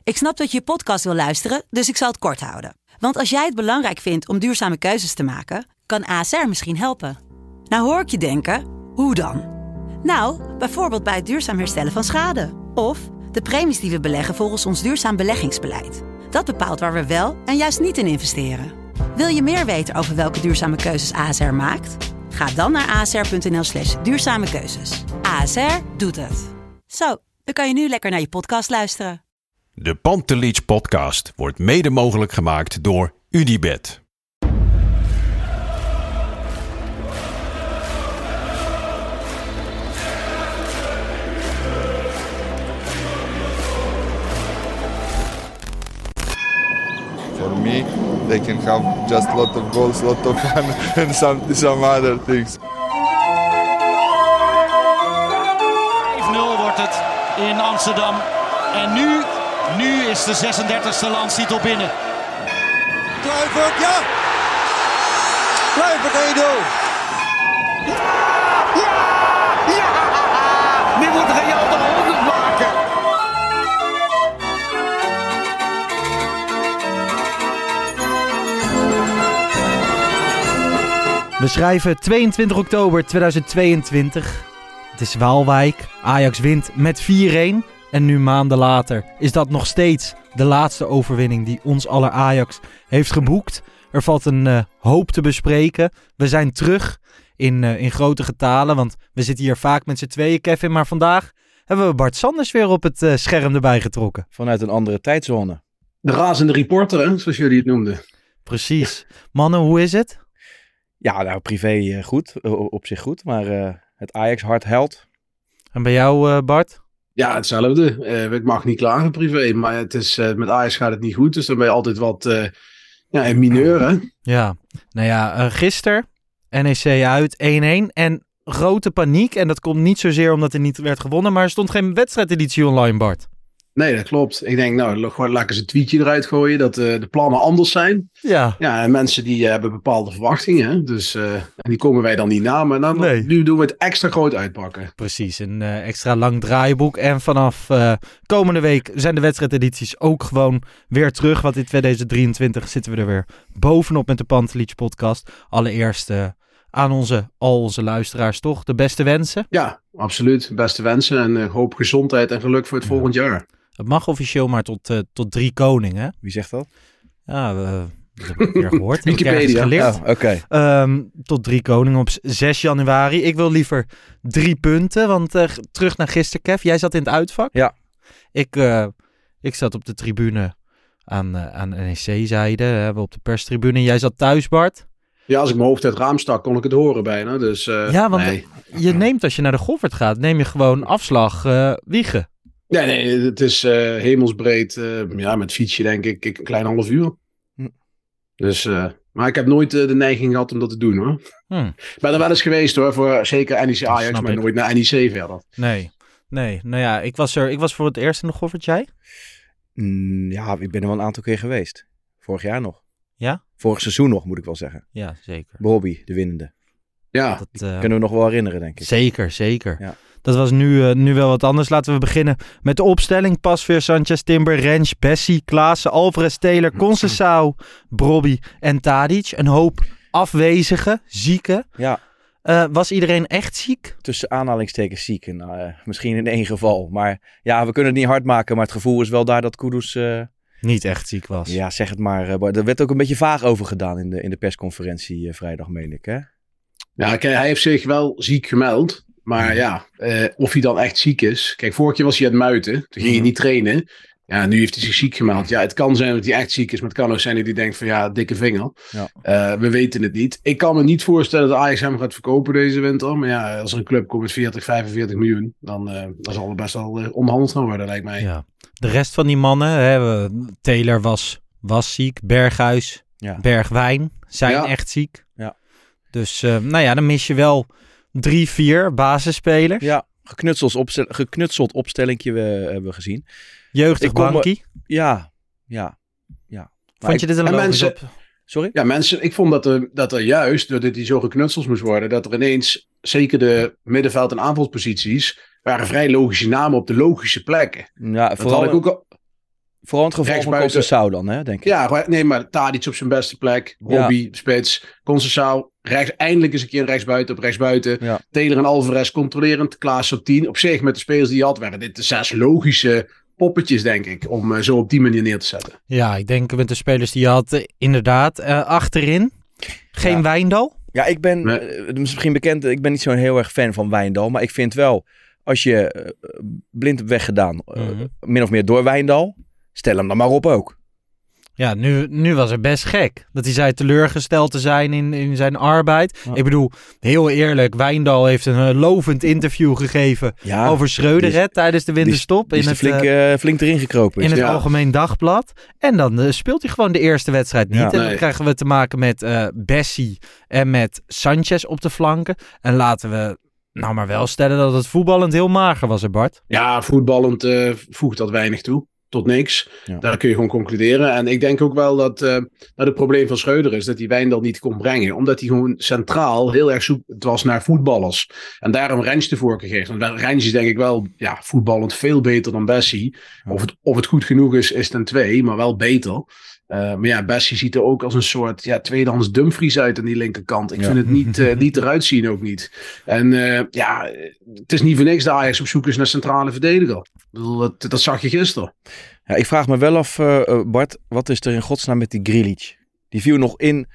Ik snap dat je podcast wil luisteren, dus ik zal het kort houden. Want als jij het belangrijk vindt om duurzame keuzes te maken, kan ASR misschien helpen. Nou hoor ik je denken, hoe dan? Nou, bijvoorbeeld bij het duurzaam herstellen van schade. Of de premies die we beleggen volgens ons duurzaam beleggingsbeleid. Dat bepaalt waar we wel en juist niet in investeren. Wil je meer weten over welke duurzame keuzes ASR maakt? Ga dan naar asr.nl/duurzame keuzes. ASR doet het. Zo, dan kan je nu lekker naar je podcast luisteren. De Pantelich podcast wordt mede mogelijk gemaakt door UdiBet. For me, they can have just a lot of goals, a lot of fun and some other things. 5-0 wordt het in Amsterdam. En nu is de 36e landstitel binnen. Kluivert, ja! Kluivert 1-0. Ja! Nu moet Real de 100 maken. We schrijven 22 oktober 2022. Het is Waalwijk. Ajax wint met 4-1. En nu maanden later is dat nog steeds de laatste overwinning die ons aller Ajax heeft geboekt. Er valt een hoop te bespreken. We zijn terug in grote getalen, want we zitten hier vaak met z'n tweeën, Kevin. Maar vandaag hebben we Bart Sanders weer op het scherm erbij getrokken. Vanuit een andere tijdzone. De razende reporter, hè, zoals jullie het noemden. Precies. Mannen, hoe is het? Ja, nou privé goed, op zich goed, maar het Ajax-hart huilt. En bij jou, Bart? Ja, hetzelfde. Ik mag niet klagen privé, maar het is, met Ajax gaat het niet goed. Dus dan ben je altijd wat een mineur, hè? Ja, nou ja, gisteren NEC uit 1-1 en grote paniek. En dat komt niet zozeer omdat er niet werd gewonnen, maar er stond geen wedstrijdeditie online, Bart. Nee, dat klopt. Ik denk, nou, laat ik eens een tweetje eruit gooien dat de plannen anders zijn. Ja. Ja, en mensen die hebben bepaalde verwachtingen. Hè? Dus en die komen wij dan niet na. Maar dan, Nee. Nu doen we het extra groot uitpakken. Precies, een extra lang draaiboek. En vanaf komende week zijn de wedstrijdedities ook gewoon weer terug. Want in 2023 zitten we er weer bovenop met de Pantelich podcast. Allereerst aan al onze luisteraars toch de beste wensen. Ja, absoluut. Beste wensen en hoop gezondheid en geluk voor het volgend jaar. Het mag officieel maar tot 3 koningen. Hè? Wie zegt dat? Ja, dat heb ik weer gehoord. Wikipedia. Geleerd. Oh, oké. Tot 3 koningen op 6 januari. Ik wil liever 3 punten, want terug naar gisteren, Kev. Jij zat in het uitvak. Ja. Ik zat op de tribune aan NEC-zijde. We op de perstribune. Jij zat thuis, Bart. Ja, als ik mijn hoofd uit het raam stak, kon ik het horen bijna. Dus, ja, want nee. Je neemt als je naar de Goffert gaat, neem je gewoon afslag Wiegen. Nee, het is hemelsbreed. Met fietsje denk ik een klein half uur. Dus, maar ik heb nooit de neiging gehad om dat te doen, hoor. Ik ben er wel eens geweest, hoor, voor zeker NEC Ajax, maar nooit naar NEC verder. Nee. Nou ja, ik was voor het eerst in de Goffert, jij? Ja, ik ben er wel een aantal keer geweest. Vorig jaar nog. Ja? Vorig seizoen nog, moet ik wel zeggen. Ja, zeker. Bobby, de winnende. Ja. Dat kunnen we nog wel herinneren, denk ik. Zeker. Ja. Dat was nu wel wat anders. Laten we beginnen met de opstelling. Pasveer, Sanchez, Timber, Rens, Bessie, Klaassen, Alvarez, Taylor, Conceição, Brobby en Tadic. Een hoop afwezigen, zieken. Ja. Was iedereen echt ziek? Tussen aanhalingstekens ziek. Misschien in 1 geval. Maar ja, we kunnen het niet hard maken. Maar het gevoel is wel daar dat Kudus niet echt ziek was. Ja, zeg het maar. Er werd ook een beetje vaag over gedaan in de persconferentie vrijdag, meen ik, hè? Ja, kijk, hij heeft zich wel ziek gemeld. Maar ja, of hij dan echt ziek is. Kijk, vorige keer was hij aan het muiten. Toen ging hij niet trainen. Ja, nu heeft hij zich ziek gemeld. Ja, het kan zijn dat hij echt ziek is. Maar het kan ook zijn dat hij denkt van ja, dikke vinger. Ja. We weten het niet. Ik kan me niet voorstellen dat Ajax hem gaat verkopen deze winter. Maar ja, als er een club komt met 40, 45 miljoen. Dan zal er best wel onderhandeld gaan worden, lijkt mij. Ja. De rest van die mannen. Taylor was ziek. Berghuis, Bergwijn zijn echt ziek. Ja. Dus dan mis je wel 3-4 basisspelers. Ja, geknutseld opstellingje hebben we gezien. Jeugdig bankie. Ja. Vond je dit een logisch op? Sorry? Ja, mensen, ik vond dat er juist, doordat hij zo geknutseld moest worden, dat er ineens, zeker de middenveld- en aanvalsposities, waren vrij logische namen op de logische plekken. Ja, vooral Vooral in het geval van Conceição dan, hè, denk ik. Ja, nee, maar Tadic op zijn beste plek. Robbie, spits. Conceição, eindelijk eens een keer rechtsbuiten. Ja. Taylor en Alvarez controlerend. Klaas op 10. Op zich met de spelers die je had, waren dit de 6 logische poppetjes, denk ik. Om zo op die manier neer te zetten. Ja, ik denk met de spelers die je had, inderdaad. Achterin, geen Wijndal. Ja, ik ben misschien bekend, ik ben niet zo'n heel erg fan van Wijndal. Maar ik vind wel, als je Blind hebt weggedaan, min of meer door Wijndal, stel hem dan maar op ook. Ja, nu was het best gek. Dat hij zei teleurgesteld te zijn in zijn arbeid. Ja. Ik bedoel, heel eerlijk, Wijndal heeft een lovend interview gegeven over Schreuder tijdens de winterstop. Die is flink erin gekropen. In het Algemeen Dagblad. En dan speelt hij gewoon de eerste wedstrijd niet. Ja, en dan krijgen we te maken met Bessie en met Sanchez op de flanken. En laten we nou maar wel stellen dat het voetballend heel mager was, hè Bart? Ja, voetballend voegt dat weinig toe. Tot niks. Ja. Daar kun je gewoon concluderen. En ik denk ook wel dat het probleem van Schreuder is dat hij Wijndal niet kon brengen. Omdat hij gewoon centraal heel erg zoek was naar voetballers. En daarom Rens de voorkeur geeft. Want Rens is denk ik wel voetballend veel beter dan Bessie. Ja. Of het goed genoeg is ten twee, maar wel beter. Maar ja, Bessie ziet er ook als een soort tweedehands Dumfries uit aan die linkerkant. Ik vind het niet eruit zien ook niet. En het is niet voor niks dat Ajax op zoek is naar centrale verdediger. Ik bedoel, dat zag je gisteren. Ja, ik vraag me wel af, Bart, wat is er in godsnaam met die Grealish? Die viel nog in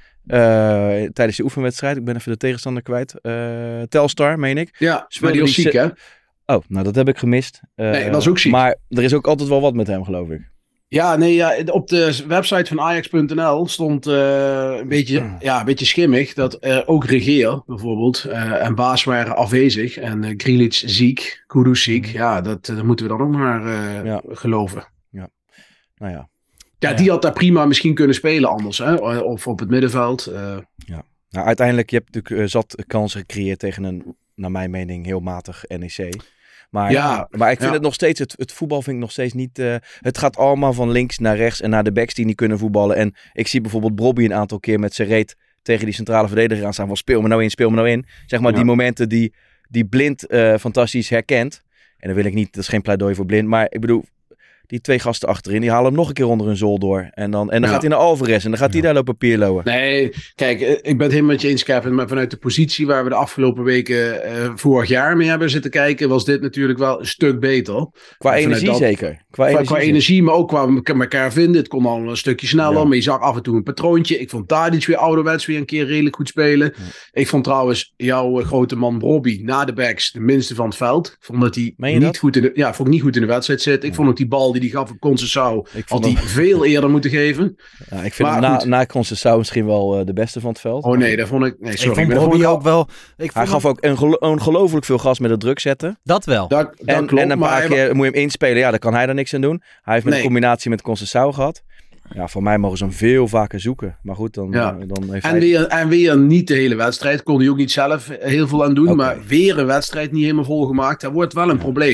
tijdens de oefenwedstrijd. Ik ben even de tegenstander kwijt. Telstar, meen ik. Ja, maar die was ziek, hè? Oh, nou dat heb ik gemist. Nee, dat was ook ziek. Maar er is ook altijd wel wat met hem, geloof ik. Ja, op de website van Ajax.nl stond een beetje schimmig dat ook Regeer bijvoorbeeld en Baas waren afwezig en Grealish ziek, Kudus ziek. Ja, dat moeten we dan ook maar geloven. Ja, nou ja. Ja, die had daar prima misschien kunnen spelen anders, hè? Of op het middenveld. Ja. Nou, uiteindelijk, je hebt natuurlijk zat kansen gecreëerd tegen een, naar mijn mening, heel matig NEC. Maar ik vind het nog steeds, het voetbal vind ik nog steeds niet... het gaat allemaal van links naar rechts en naar de backs die niet kunnen voetballen. En ik zie bijvoorbeeld Brobby een aantal keer met zijn reet tegen die centrale verdediger aan staan. Van speel me nou in. Zeg maar die momenten die Blind fantastisch herkent. En dan wil ik niet, dat is geen pleidooi voor Blind. Maar ik bedoel, die 2 gasten achterin, die halen hem nog een keer onder hun zool door. En dan gaat hij naar Alvarez en dan gaat hij daar lopen pierlowen. Nee, kijk, ik ben het helemaal met je eens, Kevin. Maar vanuit de positie waar we de afgelopen weken vorig jaar mee hebben zitten kijken, was dit natuurlijk wel een stuk beter. Qua energie zeker. Qua energie, maar ook qua elkaar vinden. Het kon al een stukje sneller, maar je zag af en toe een patroontje. Ik vond Tadic weer ouderwets weer een keer redelijk goed spelen. Ja. Ik vond trouwens jouw grote man Brobby na de backs de minste van het veld. Ik vond dat hij niet goed in de wedstrijd zit. Ik vond ook die bal die gaf op Conceição had hij veel eerder moeten geven. Ja, ik vind hem na Conceição misschien wel de beste van het veld. Oh nee, dat vond ik... Nee, sorry. Ik vond Brobby ook wel... Hij gaf ook ongelooflijk veel gas met het druk zetten. Dat wel. Dat klopt. En een paar keer moet je hem inspelen. Ja, daar kan hij dan niks aan doen. Hij heeft met een combinatie met Conceição gehad. Ja, voor mij mogen ze hem veel vaker zoeken. Maar goed, dan heeft hij... En weer niet de hele wedstrijd. Kon hij ook niet zelf heel veel aan doen. Okay. Maar weer een wedstrijd niet helemaal volgemaakt. Dat wordt wel een probleem.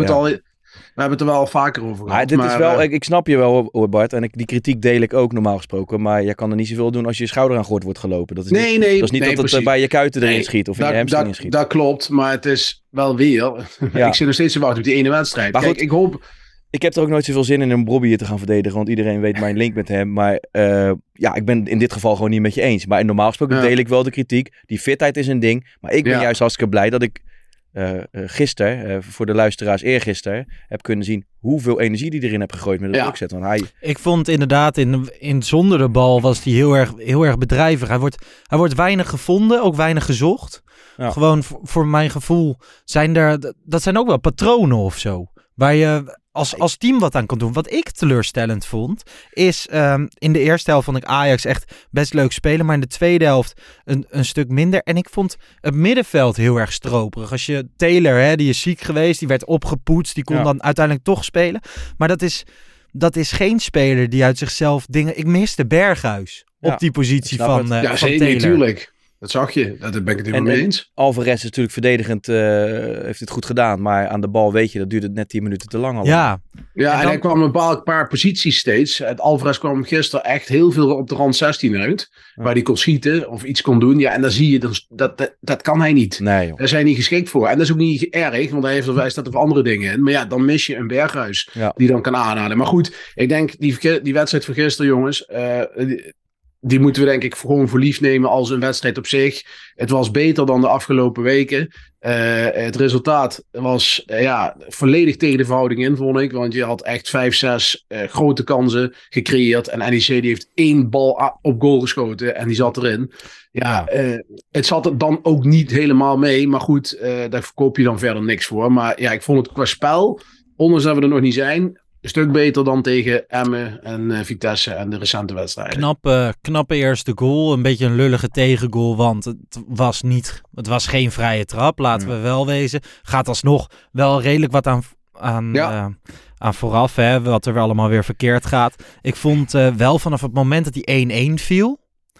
We hebben het er wel vaker over gehad. Ik snap je wel, Bart. En die kritiek deel ik ook normaal gesproken. Maar je kan er niet zoveel doen als je schouder aan gort wordt gelopen. Dat is niet dat het bij je kuiten erin schiet of in je hamstring in schiet. Dat klopt, maar het is wel weer... Ik zit nog steeds te wachten op die ene wedstrijd. Maar goed, ik heb er ook nooit zoveel zin in om Brobby hier te gaan verdedigen. Want iedereen weet mijn link met hem. Maar ik ben in dit geval gewoon niet met je eens. Maar normaal gesproken deel ik wel de kritiek. Die fitheid is een ding. Maar ik ben juist hartstikke blij dat ik... gisteren, voor de luisteraars eergisteren, heb kunnen zien hoeveel energie die erin heeft gegooid met het drukzet. Want ik vond inderdaad, zonder de bal was hij heel erg bedrijvig. Hij wordt weinig gevonden, ook weinig gezocht. Ja. Gewoon voor mijn gevoel dat zijn ook wel patronen of zo. Waar je als team wat aan kan doen. Wat ik teleurstellend vond, is in de eerste helft vond ik Ajax echt best leuk spelen. Maar in de tweede helft een stuk minder. En ik vond het middenveld heel erg stroperig. Als je Taylor, die is ziek geweest, die werd opgepoetst. Die kon dan uiteindelijk toch spelen. Maar dat is geen speler die uit zichzelf dingen... Ik miste Berghuis op die positie van Taylor. Natuurlijk. Dat zag je. Daar ben ik het helemaal mee eens. Alvarez is natuurlijk verdedigend, heeft het goed gedaan. Maar aan de bal weet je, dat duurde net 10 minuten te lang al. Ja, en hij kwam een paar posities steeds. Het Alvarez kwam gisteren echt heel veel op de rand 16 uit. Ja. Waar hij kon schieten of iets kon doen. Ja, en dan zie je, dat kan hij niet. Nee, joh. Daar zijn niet geschikt voor. En dat is ook niet erg, want hij staat er voor andere dingen in. Maar ja, dan mis je een Berghuis die dan kan aanhalen. Maar goed, ik denk die wedstrijd van gisteren, jongens... Die moeten we denk ik gewoon voor lief nemen als een wedstrijd op zich. Het was beter dan de afgelopen weken. Het resultaat was volledig tegen de verhouding in, vond ik. Want je had echt 5-6 grote kansen gecreëerd. En NEC die heeft 1 bal op goal geschoten en die zat erin. Het zat er dan ook niet helemaal mee. Maar goed, daar verkoop je dan verder niks voor. Maar ja, ik vond het qua spel, ondanks dat we er nog niet zijn... Een stuk beter dan tegen Emmen en Vitesse en de recente wedstrijden. Knappe eerste goal. Een beetje een lullige tegengoal, want het was geen vrije trap. Laten we wel wezen. Gaat alsnog wel redelijk wat aan vooraf. Hè, wat er allemaal weer verkeerd gaat. Ik vond wel vanaf het moment dat die 1-1 viel.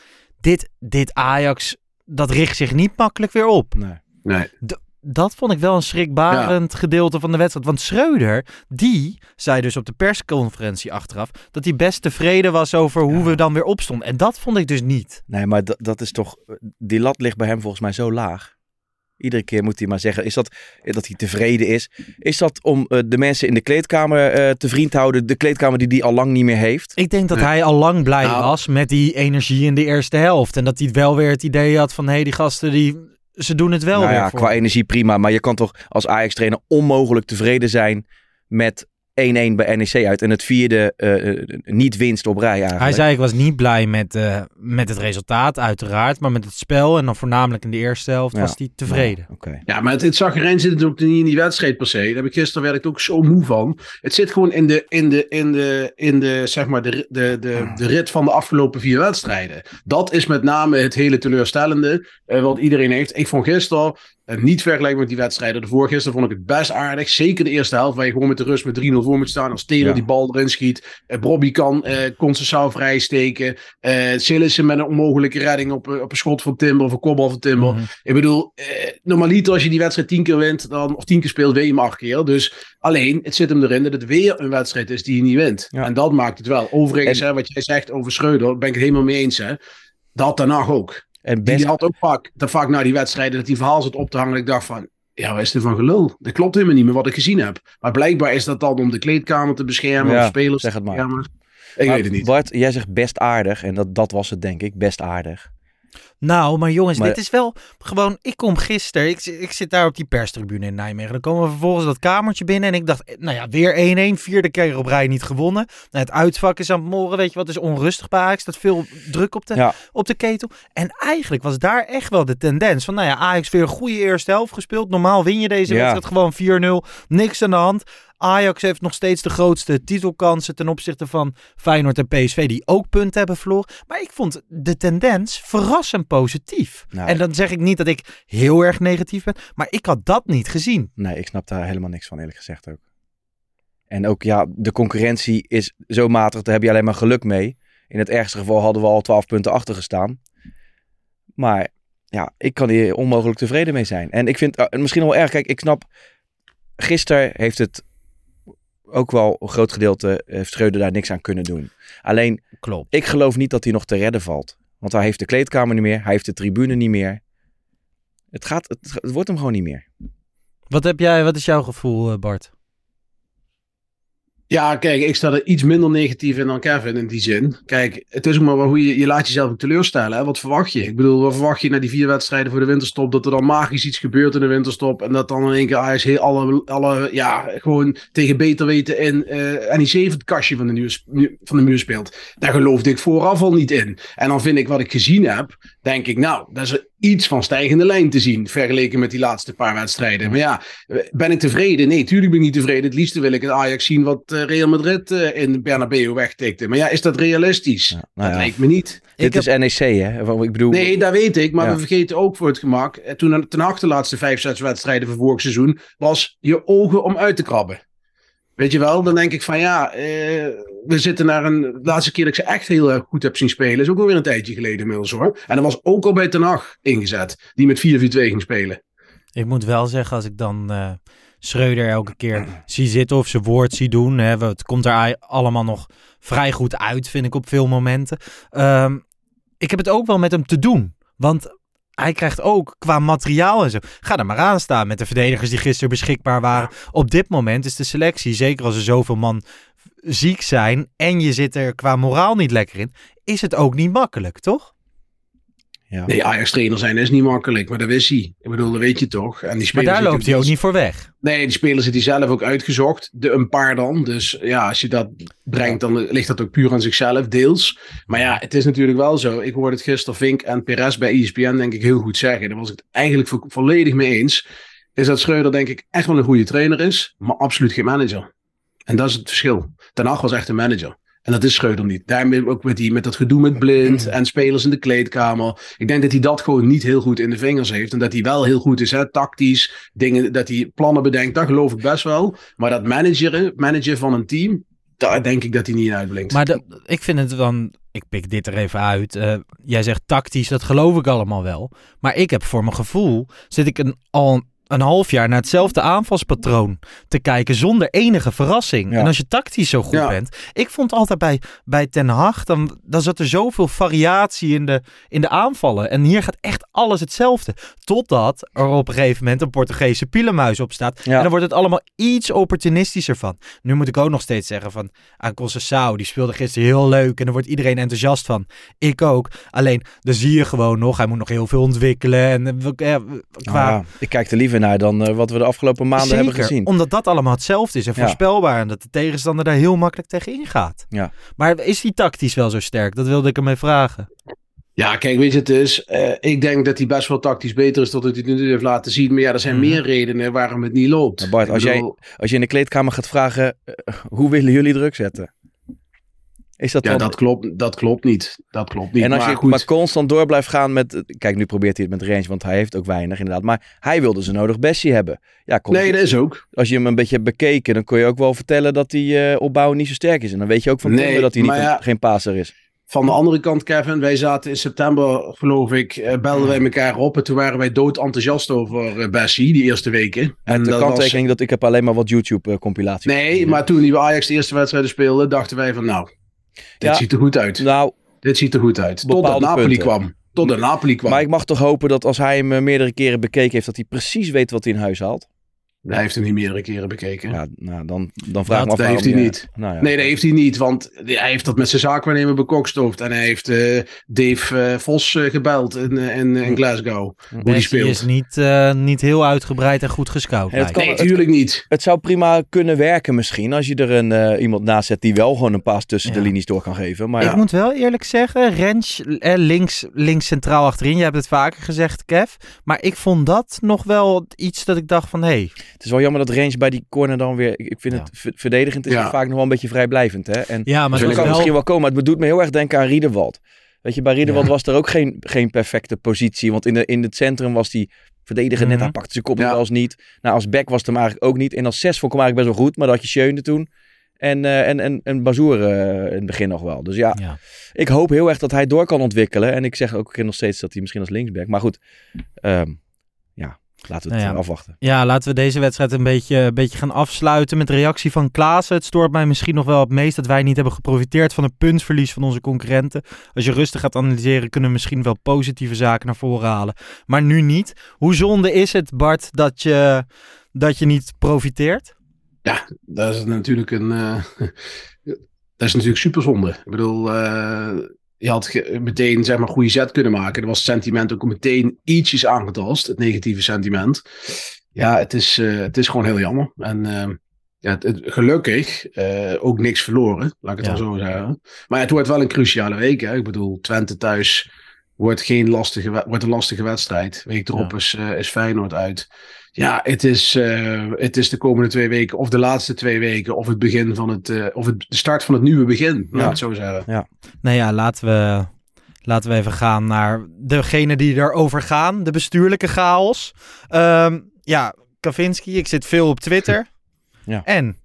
Dit Ajax, dat richt zich niet makkelijk weer op. Nee. Dat vond ik wel een schrikbarend gedeelte van de wedstrijd. Want Schreuder, die zei dus op de persconferentie achteraf... dat hij best tevreden was over hoe we dan weer opstonden. En dat vond ik dus niet. Nee, maar dat is toch... Die lat ligt bij hem volgens mij zo laag. Iedere keer moet hij maar zeggen... Is dat hij tevreden is? Is dat om de mensen in de kleedkamer te vriend houden? De kleedkamer die hij al lang niet meer heeft? Ik denk dat hij al lang blij was met die energie in de eerste helft. En dat hij wel weer het idee had van... die gasten ze doen het wel weer. Ja, qua energie prima. Maar je kan toch als Ajax-trainer onmogelijk tevreden zijn met 1-1 bij NEC uit. En het 4e niet winst op rij eigenlijk. Hij zei ik was niet blij met het resultaat uiteraard. Maar met het spel en dan voornamelijk in de eerste helft was hij tevreden. Ja, maar het zagrijn zit natuurlijk niet in die wedstrijd per se. Daar gisteren werd ik ook zo moe van. Het zit gewoon in de zeg maar de rit van de afgelopen 4 wedstrijden. Dat is met name het hele teleurstellende wat iedereen heeft. Ik vond gisteren... niet vergelijken met die wedstrijden. De voorgisteren vond ik het best aardig. Zeker de eerste helft, waar je gewoon met de rust met 3-0 voor moet staan. Als Taylor die bal erin schiet. Brobby kan Conceição vrijsteken. Sillissen met een onmogelijke redding op een schot van Timber of een kopbal van Timber. Mm-hmm. Ik bedoel, normaliter als je die wedstrijd 10 keer wint, of 10 keer speelt, weet je hem 8 keer. Dus alleen, het zit hem erin dat het weer een wedstrijd is die je niet wint. Ja. En dat maakt het wel. Overigens, wat jij zegt over Schreuder, ben ik het helemaal mee eens. Hè. Dat daarna ook. En die had ook vaak na die wedstrijden dat die verhaal zat op te hangen. Ik dacht van, wat is dit van gelul? Dat klopt helemaal niet meer wat ik gezien heb. Maar blijkbaar is dat dan om de kleedkamer te beschermen. Of spelers zeg het maar. Ik weet het niet. Bart, jij zegt best aardig. En dat was het denk ik, best aardig. Nou, maar jongens, dit is wel gewoon... Ik kom gisteren, ik zit daar op die perstribune in Nijmegen. Dan komen we vervolgens dat kamertje binnen en ik dacht, weer 1-1, 4e keer op rij niet gewonnen. Het uitvak is aan het morgen, weet je wat, is onrustig bij Ajax. Staat veel druk op de ketel. En eigenlijk was daar echt wel de tendens van, Ajax weer een goede eerste helft gespeeld. Normaal win je deze wedstrijd gewoon 4-0, niks aan de hand. Ajax heeft nog steeds de grootste titelkansen ten opzichte van Feyenoord en PSV die ook punten hebben verloren. Maar ik vond de tendens verrassend positief. Nou, en dan zeg ik niet dat ik heel erg negatief ben, maar ik had dat niet gezien. Nee, ik snap daar helemaal niks van eerlijk gezegd ook. En ook de concurrentie is zo matig, daar heb je alleen maar geluk mee. In het ergste geval hadden we al 12 punten achter gestaan. Maar ik kan hier onmogelijk tevreden mee zijn. En ik vind misschien wel erg, kijk, ik snap, gisteren heeft het ook wel een groot gedeelte heeft Schreuder daar niks aan kunnen doen. Alleen, klopt. Ik geloof niet dat hij nog te redden valt. Want hij heeft de kleedkamer niet meer. Hij heeft de tribune niet meer. Het wordt hem gewoon niet meer. Wat is jouw gevoel, Bart? Ja, kijk, ik sta er iets minder negatief in dan Kevin in die zin. Kijk, het is ook maar hoe je laat jezelf ook teleurstellen. Hè? Wat verwacht je? Ik bedoel, wat verwacht je na die 4 wedstrijden voor de winterstop? Dat er dan magisch iets gebeurt in de winterstop. En dat dan in één keer Ajax gewoon tegen beter weten in NEC het kastje van de muur speelt. Daar geloofde ik vooraf al niet in. En dan vind ik wat ik gezien heb, denk ik, dat is iets van stijgende lijn te zien, vergeleken met die laatste paar wedstrijden. Maar ben ik tevreden? Nee, tuurlijk ben ik niet tevreden. Het liefste wil ik het Ajax zien wat Real Madrid in Bernabeu wegtikte. Maar is dat realistisch? Dat lijkt me niet. Dit is NEC, hè? Ik bedoel... Nee, dat weet ik. Maar we vergeten ook voor het gemak, toen ten achter de laatste 5-6 wedstrijden van vorig seizoen, was je ogen om uit te krabben. Weet je wel? Dan denk ik van we zitten naar de laatste keer dat ik ze echt heel goed heb zien spelen. Is ook alweer een tijdje geleden inmiddels hoor. En dat was ook al bij Ten Hag ingezet. Die met 4-4-2 ging spelen. Ik moet wel zeggen, als ik dan Schreuder elke keer zie zitten of zijn woord zie doen. Hè, het komt er allemaal nog vrij goed uit, vind ik op veel momenten. Ik heb het ook wel met hem te doen. Want hij krijgt ook qua materiaal en zo. Ga er maar aan staan met de verdedigers die gisteren beschikbaar waren. Op dit moment is de selectie, zeker als er zoveel man ziek zijn en je zit er qua moraal niet lekker in, is het ook niet makkelijk, toch? Ja. Nee, Ajax-trainer zijn is niet makkelijk, maar dat wist hij. Ik bedoel, dat weet je toch. En die maar daar loopt hij ook niet voor weg. Nee, die spelers heeft hij zelf ook uitgezocht. Een paar dan. Dus ja, als je dat brengt, dan ligt dat ook puur aan zichzelf, deels. Maar ja, het is natuurlijk wel zo. Ik hoorde het gisteren Vink en Perez bij ESPN denk ik heel goed zeggen. Daar was ik het eigenlijk volledig mee eens. Is dat Schreuder denk ik echt wel een goede trainer is, maar absoluut geen manager. En dat is het verschil. Ten Hag was echt een manager. En dat is Schreuder niet. Daarmee ook met dat gedoe met Blind en spelers in de kleedkamer. Ik denk dat hij dat gewoon niet heel goed in de vingers heeft. En dat hij wel heel goed is, hè, tactisch. Dingen, dat hij plannen bedenkt, dat geloof ik best wel. Maar dat managen van een team, daar denk ik dat hij niet in uitblinkt. Maar ik vind het dan, ik pik dit er even uit. Jij zegt tactisch, dat geloof ik allemaal wel. Maar ik heb voor mijn gevoel, zit ik al een half jaar naar hetzelfde aanvalspatroon te kijken zonder enige verrassing. Ja. En als je tactisch zo goed bent. Ik vond altijd bij Ten Hag, dan zat er zoveel variatie in de aanvallen. En hier gaat echt alles hetzelfde. Totdat er op een gegeven moment een Portugese pielenmuis op staat. Ja. En dan wordt het allemaal iets opportunistischer van. Nu moet ik ook nog steeds zeggen van Conceição, die speelde gisteren heel leuk en daar wordt iedereen enthousiast van. Ik ook. Alleen, dan zie je gewoon nog, hij moet nog heel veel ontwikkelen. En ik kijk er liever naar dan wat we de afgelopen maanden hebben gezien. Omdat dat allemaal hetzelfde is en voorspelbaar. En dat de tegenstander daar heel makkelijk tegen ingaat. Ja. Maar is die tactisch wel zo sterk? Dat wilde ik ermee vragen. Ja, kijk, weet je, het is... ik denk dat hij best wel tactisch beter is dan dat hij het nu heeft laten zien. Maar ja, er zijn meer redenen waarom het niet loopt. Maar Bart, als je in de kleedkamer gaat vragen, hoe willen jullie druk zetten? Is dat dat klopt niet. Dat klopt niet. En als je maar constant door blijft gaan met... Kijk, nu probeert hij het met range, want hij heeft ook weinig inderdaad. Maar hij wilde zo nodig Bessie hebben. Ja, dat is ook. Als je hem een beetje hebt bekeken, dan kon je ook wel vertellen dat hij opbouwen niet zo sterk is. En dan weet je ook van dat hij geen passer is. Van de andere kant, Kevin, wij zaten in september, geloof ik, belden wij elkaar op. En toen waren wij enthousiast over Bessie, die eerste weken. En de kanttekening dat ik heb alleen maar wat YouTube-compilaties. Nee, maar toen die Ajax de eerste wedstrijden speelden, dachten wij van dit ziet er goed uit. Dit ziet er goed uit. Totdat Napoli kwam. Maar ik mag toch hopen dat als hij hem meerdere keren bekeken heeft, dat hij precies weet wat hij in huis haalt. Hij heeft hem niet meerdere keren bekeken. Ja, dan vraag ik me af. Dat heeft hij niet. Nee, dat heeft hij niet. Want hij heeft dat met zijn zaakwaarnemer bekokstoofd. En hij heeft Dave Vos gebeld in Glasgow. Hoe die speelt. Is niet heel uitgebreid en goed gescout. Nee, natuurlijk niet. Het zou prima kunnen werken misschien. Als je er iemand naast zet die wel gewoon een paas tussen de linies door kan geven. Maar ik moet wel eerlijk zeggen. Rens links centraal achterin. Je hebt het vaker gezegd, Kev. Maar ik vond dat nog wel iets dat ik dacht van het is wel jammer dat Range bij die corner dan weer... Ik vind het verdedigend is vaak nog wel een beetje vrijblijvend. Hè? En maar zo kan het misschien wel komen. Maar het doet me heel erg denken aan Riederwald. Weet je, bij Riederwald was er ook geen perfecte positie. Want in het centrum was die verdediger net. Hij pakte zijn kop wel eens niet. Nou, als back was het hem eigenlijk ook niet. En als 6 vond ik hem eigenlijk best wel goed. Maar dan had je Schöne toen. En Bazoer in het begin nog wel. Dus ik hoop heel erg dat hij door kan ontwikkelen. En ik zeg ook nog steeds dat hij misschien als linksback. Maar goed, laten we het afwachten. Ja, laten we deze wedstrijd een beetje gaan afsluiten met de reactie van Klaassen. Het stoort mij misschien nog wel het meest dat wij niet hebben geprofiteerd van een puntverlies van onze concurrenten. Als je rustig gaat analyseren, kunnen we misschien wel positieve zaken naar voren halen. Maar nu niet. Hoe zonde is het, Bart, dat je niet profiteert? Ja, dat is natuurlijk super zonde. Ik bedoel... Je had meteen zeg maar goede zet kunnen maken. Er was het sentiment ook meteen ietsjes aangetast. Het negatieve sentiment. Ja, het is gewoon heel jammer. En gelukkig ook niks verloren. Laat ik het dan zo zeggen. Maar het wordt wel een cruciale week. Hè? Ik bedoel, Twente thuis wordt een lastige wedstrijd. Week erop is Feyenoord uit. Ja, het is de komende 2 weken of de laatste 2 weken of het begin van de start van het nieuwe begin. Laat het zo zeggen. Ja. Nou ja, laten we even gaan naar degene die erover gaan. De bestuurlijke chaos. Kavinski, ik zit veel op Twitter. En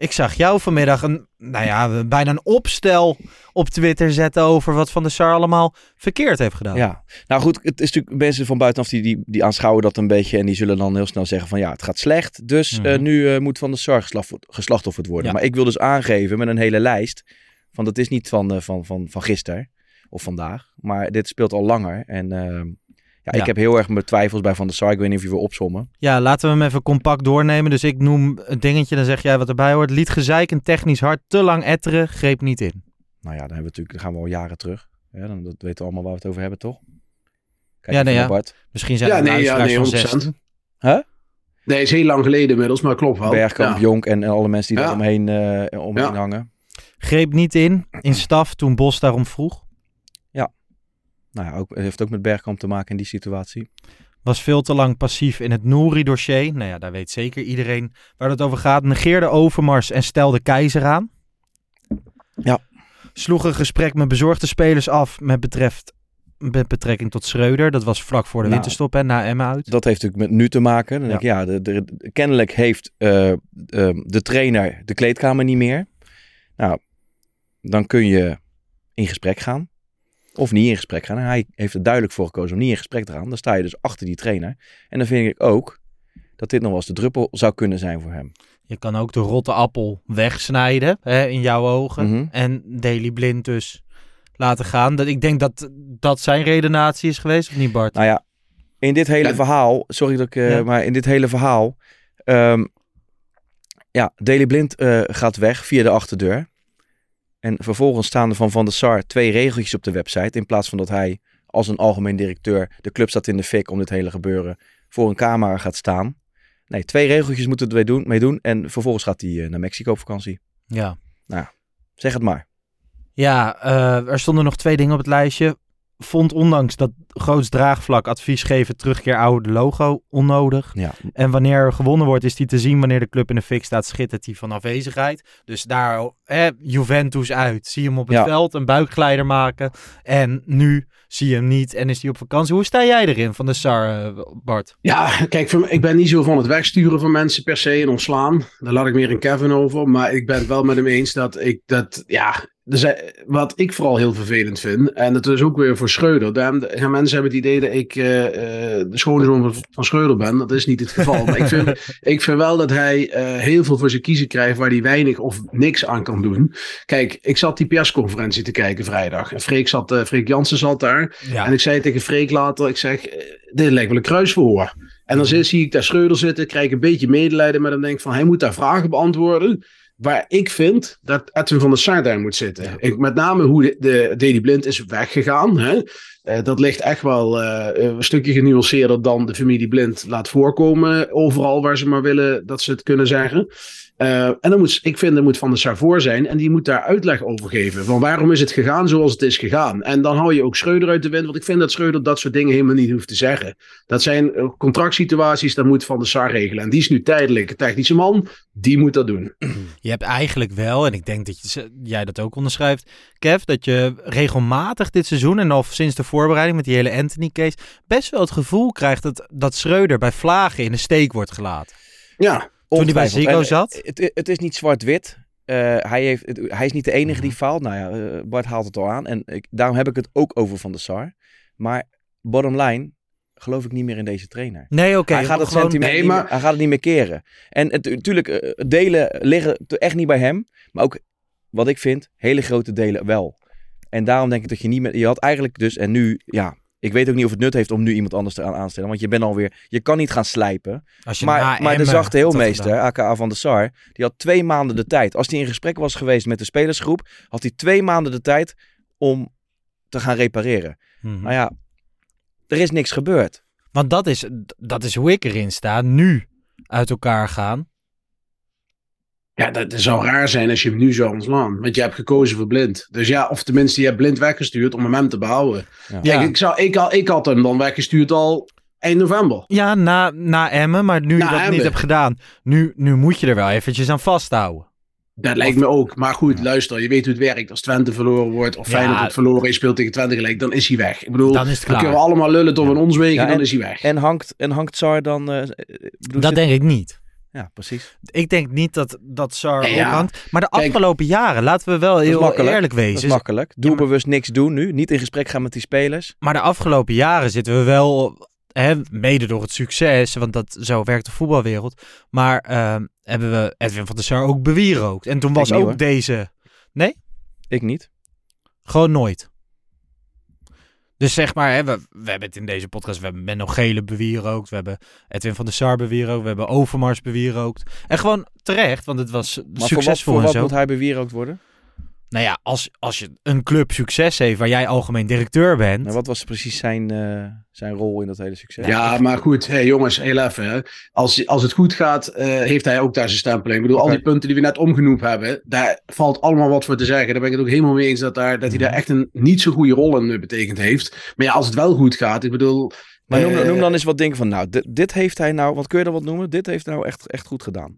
Ik zag jou vanmiddag bijna een opstel op Twitter zetten over wat Van der Sar allemaal verkeerd heeft gedaan. Ja, nou goed, het is natuurlijk mensen van buitenaf die aanschouwen dat een beetje en die zullen dan heel snel zeggen van ja, het gaat slecht, dus nu moet Van der Sar geslachtofferd worden. Ja. Maar ik wil dus aangeven met een hele lijst van dat is niet van gisteren of vandaag, maar dit speelt al langer en ik heb heel erg mijn twijfels bij Van der Sar. Ik weet niet of je wil opsommen. Ja, laten we hem even compact doornemen. Dus ik noem het dingetje, dan zeg jij wat erbij hoort. Liet gezeik en technisch hard te lang etteren, greep niet in. Nou ja, dan gaan we al jaren terug. Ja, dat weten we allemaal waar we het over hebben, toch? Kijk, Bart. Misschien zijn er luisteraars van 16. Huh? Nee, is heel lang geleden inmiddels, maar klopt wel. Bergkamp, Jonk en alle mensen die daar omheen hangen. Greep niet in staf toen Bos daarom vroeg. Nou ja, heeft ook met Bergkamp te maken in die situatie. Was veel te lang passief in het Nouri-dossier. Nou ja, daar weet zeker iedereen waar het over gaat. Negeerde Overmars en stelde Keizer aan. Ja. Sloeg een gesprek met bezorgde spelers af met betrekking tot Schreuder. Dat was vlak voor de winterstop en na Emmen uit. Dat heeft natuurlijk met nu te maken. Dan denk ik, kennelijk heeft de trainer de kleedkamer niet meer. Nou, dan kun je in gesprek gaan. Of niet in gesprek gaan. En hij heeft er duidelijk voor gekozen om niet in gesprek te gaan. Dan sta je dus achter die trainer. En dan vind ik ook dat dit nog wel eens de druppel zou kunnen zijn voor hem. Je kan ook de rotte appel wegsnijden, in jouw ogen. En Daley Blind dus laten gaan. Ik denk dat zijn redenatie is geweest, of niet, Bart? Nou ja, in dit hele verhaal... Sorry dat ik... Maar in dit hele verhaal... Daley Blind gaat weg via de achterdeur. En vervolgens staan er van der Sar 2 regeltjes op de website. In plaats van dat hij als een algemeen directeur, de club staat in de fik om dit hele gebeuren, voor een camera gaat staan. Nee, 2 regeltjes moeten we er mee doen. En vervolgens gaat hij naar Mexico op vakantie. Ja. Nou, zeg het maar. Ja, er stonden nog 2 dingen op het lijstje. Vond ondanks dat groots draagvlak advies geven terugkeer oude logo onnodig. Ja. En wanneer er gewonnen wordt, is die te zien wanneer de club in de fik staat, schittert hij van afwezigheid. Dus daar, Juventus uit. Zie hem op het veld, een buikglijder maken. En nu zie je hem niet en is hij op vakantie. Hoe sta jij erin van de Sar, Bart? Ja, kijk, ik ben niet zo van het wegsturen van mensen per se en ontslaan. Daar laat ik meer een Kevin over. Maar ik ben het wel met hem eens wat ik vooral heel vervelend vind, en dat is ook weer voor Schreuder. Gaan mensen hebben het idee dat ik de schoonzoon van Schreuder ben. Dat is niet het geval. Maar ik vind wel dat hij heel veel voor zijn kiezen krijgt waar hij weinig of niks aan kan doen. Kijk, ik zat die persconferentie te kijken vrijdag. En Freek Jansen zat daar. Ja. En ik zei tegen Freek later, ik zeg, dit lijkt wel een kruisverhoor. En dan zie ik daar Schreuder zitten, krijg ik een beetje medelijden met hem, denk van, hij moet daar vragen beantwoorden. Waar ik vind dat Edwin van der Sar daar moet zitten. Ja. Met name hoe de Daley Blind is weggegaan. Hè? Dat ligt echt wel een stukje genuanceerder dan de familie Blind laat voorkomen. Overal waar ze maar willen dat ze het kunnen zeggen. En dan moet Van der Sar voor zijn. En die moet daar uitleg over geven. Van waarom is het gegaan zoals het is gegaan. En dan hou je ook Schreuder uit de wind. Want ik vind dat Schreuder dat soort dingen helemaal niet hoeft te zeggen. Dat zijn contractsituaties, dat moet Van der Sar regelen. En die is nu tijdelijk een technische man. Die moet dat doen. Je hebt eigenlijk wel, en ik denk dat jij dat ook onderschrijft, Kev, dat je regelmatig dit seizoen en al sinds de voorbereiding met die hele Anthony-case best wel het gevoel krijgt dat Schreuder bij vlagen in de steek wordt gelaten. Ja. Toen hij bij Ziggo zat? Het is niet zwart-wit. Hij is niet de enige die faalt. Nou ja, Bart haalt het al aan. En daarom heb ik het ook over Van der Sar. Maar bottom line, geloof ik niet meer in deze trainer. Nee, oké. Hij gaat het sentiment hij gaat het niet meer keren. En natuurlijk, delen liggen echt niet bij hem. Maar ook, wat ik vind, hele grote delen wel. En daarom denk ik dat je niet meer... Je had eigenlijk dus, en nu, ja... Ik weet ook niet of het nut heeft om nu iemand anders te aanstellen. Want je bent alweer... Je kan niet gaan slijpen. Maar de zachte heelmeester, aka Van der Sar, die had 2 maanden de tijd. Als hij in gesprek was geweest met de spelersgroep, had hij 2 maanden de tijd om te gaan repareren. Nou ja, er is niks gebeurd. Want dat is hoe ik erin sta. Nu uit elkaar gaan. Ja, dat zou raar zijn als je hem nu zou ontslaan. Want je hebt gekozen voor Blind. Dus ja, of tenminste je hebt Blind weggestuurd om hem te behouden. Ja. Kijk, ik had hem dan weggestuurd al eind november. Ja, na Emmen, maar nu je dat niet hebt gedaan. Nu moet je er wel eventjes aan vasthouden. Dat lijkt me ook. Maar goed, luister, je weet hoe het werkt. Als Twente verloren wordt of Feyenoord wordt verloren en je speelt tegen Twente gelijk, dan is hij weg. Ik bedoel, dan kunnen we allemaal lullen tot we ons wegen, dan is hij weg. En hangt Sar dan... dat denk ik niet. Ja, precies. Ik denk niet dat Sar ophangt. Maar de afgelopen jaren, laten we wel heel eerlijk wezen. Dat is makkelijk. Doelbewust niks doen nu. Niet in gesprek gaan met die spelers. Maar de afgelopen jaren zitten we wel, mede door het succes, want zo werkt de voetbalwereld. Maar hebben we Edwin van der Sar ook bewierookt. En toen was ook niet, deze... Nee? Ik niet. Gewoon nooit. Dus zeg maar, we hebben het in deze podcast, we hebben Menno Gele bewierookt, we hebben Edwin van der Sar bewierookt, we hebben Overmars bewierookt. En gewoon terecht, want het was succesvol. Voor wat moet hij bewierookt worden? Nou ja, als je een club succes heeft waar jij algemeen directeur bent. Nou, wat was precies zijn rol in dat hele succes? Ja, maar goed, jongens, heel even. Hè. Als het goed gaat, heeft hij ook daar zijn stempel in. Ik bedoel, al die punten die we net omgenoemd hebben, daar valt allemaal wat voor te zeggen. Daar ben ik het ook helemaal mee eens dat hij daar echt een niet zo goede rol in betekend heeft. Maar ja, als het wel goed gaat, ik bedoel... Maar noem dan eens wat dingen van, nou, dit heeft hij nou, wat kun je dan wat noemen? Dit heeft hij nou echt goed gedaan.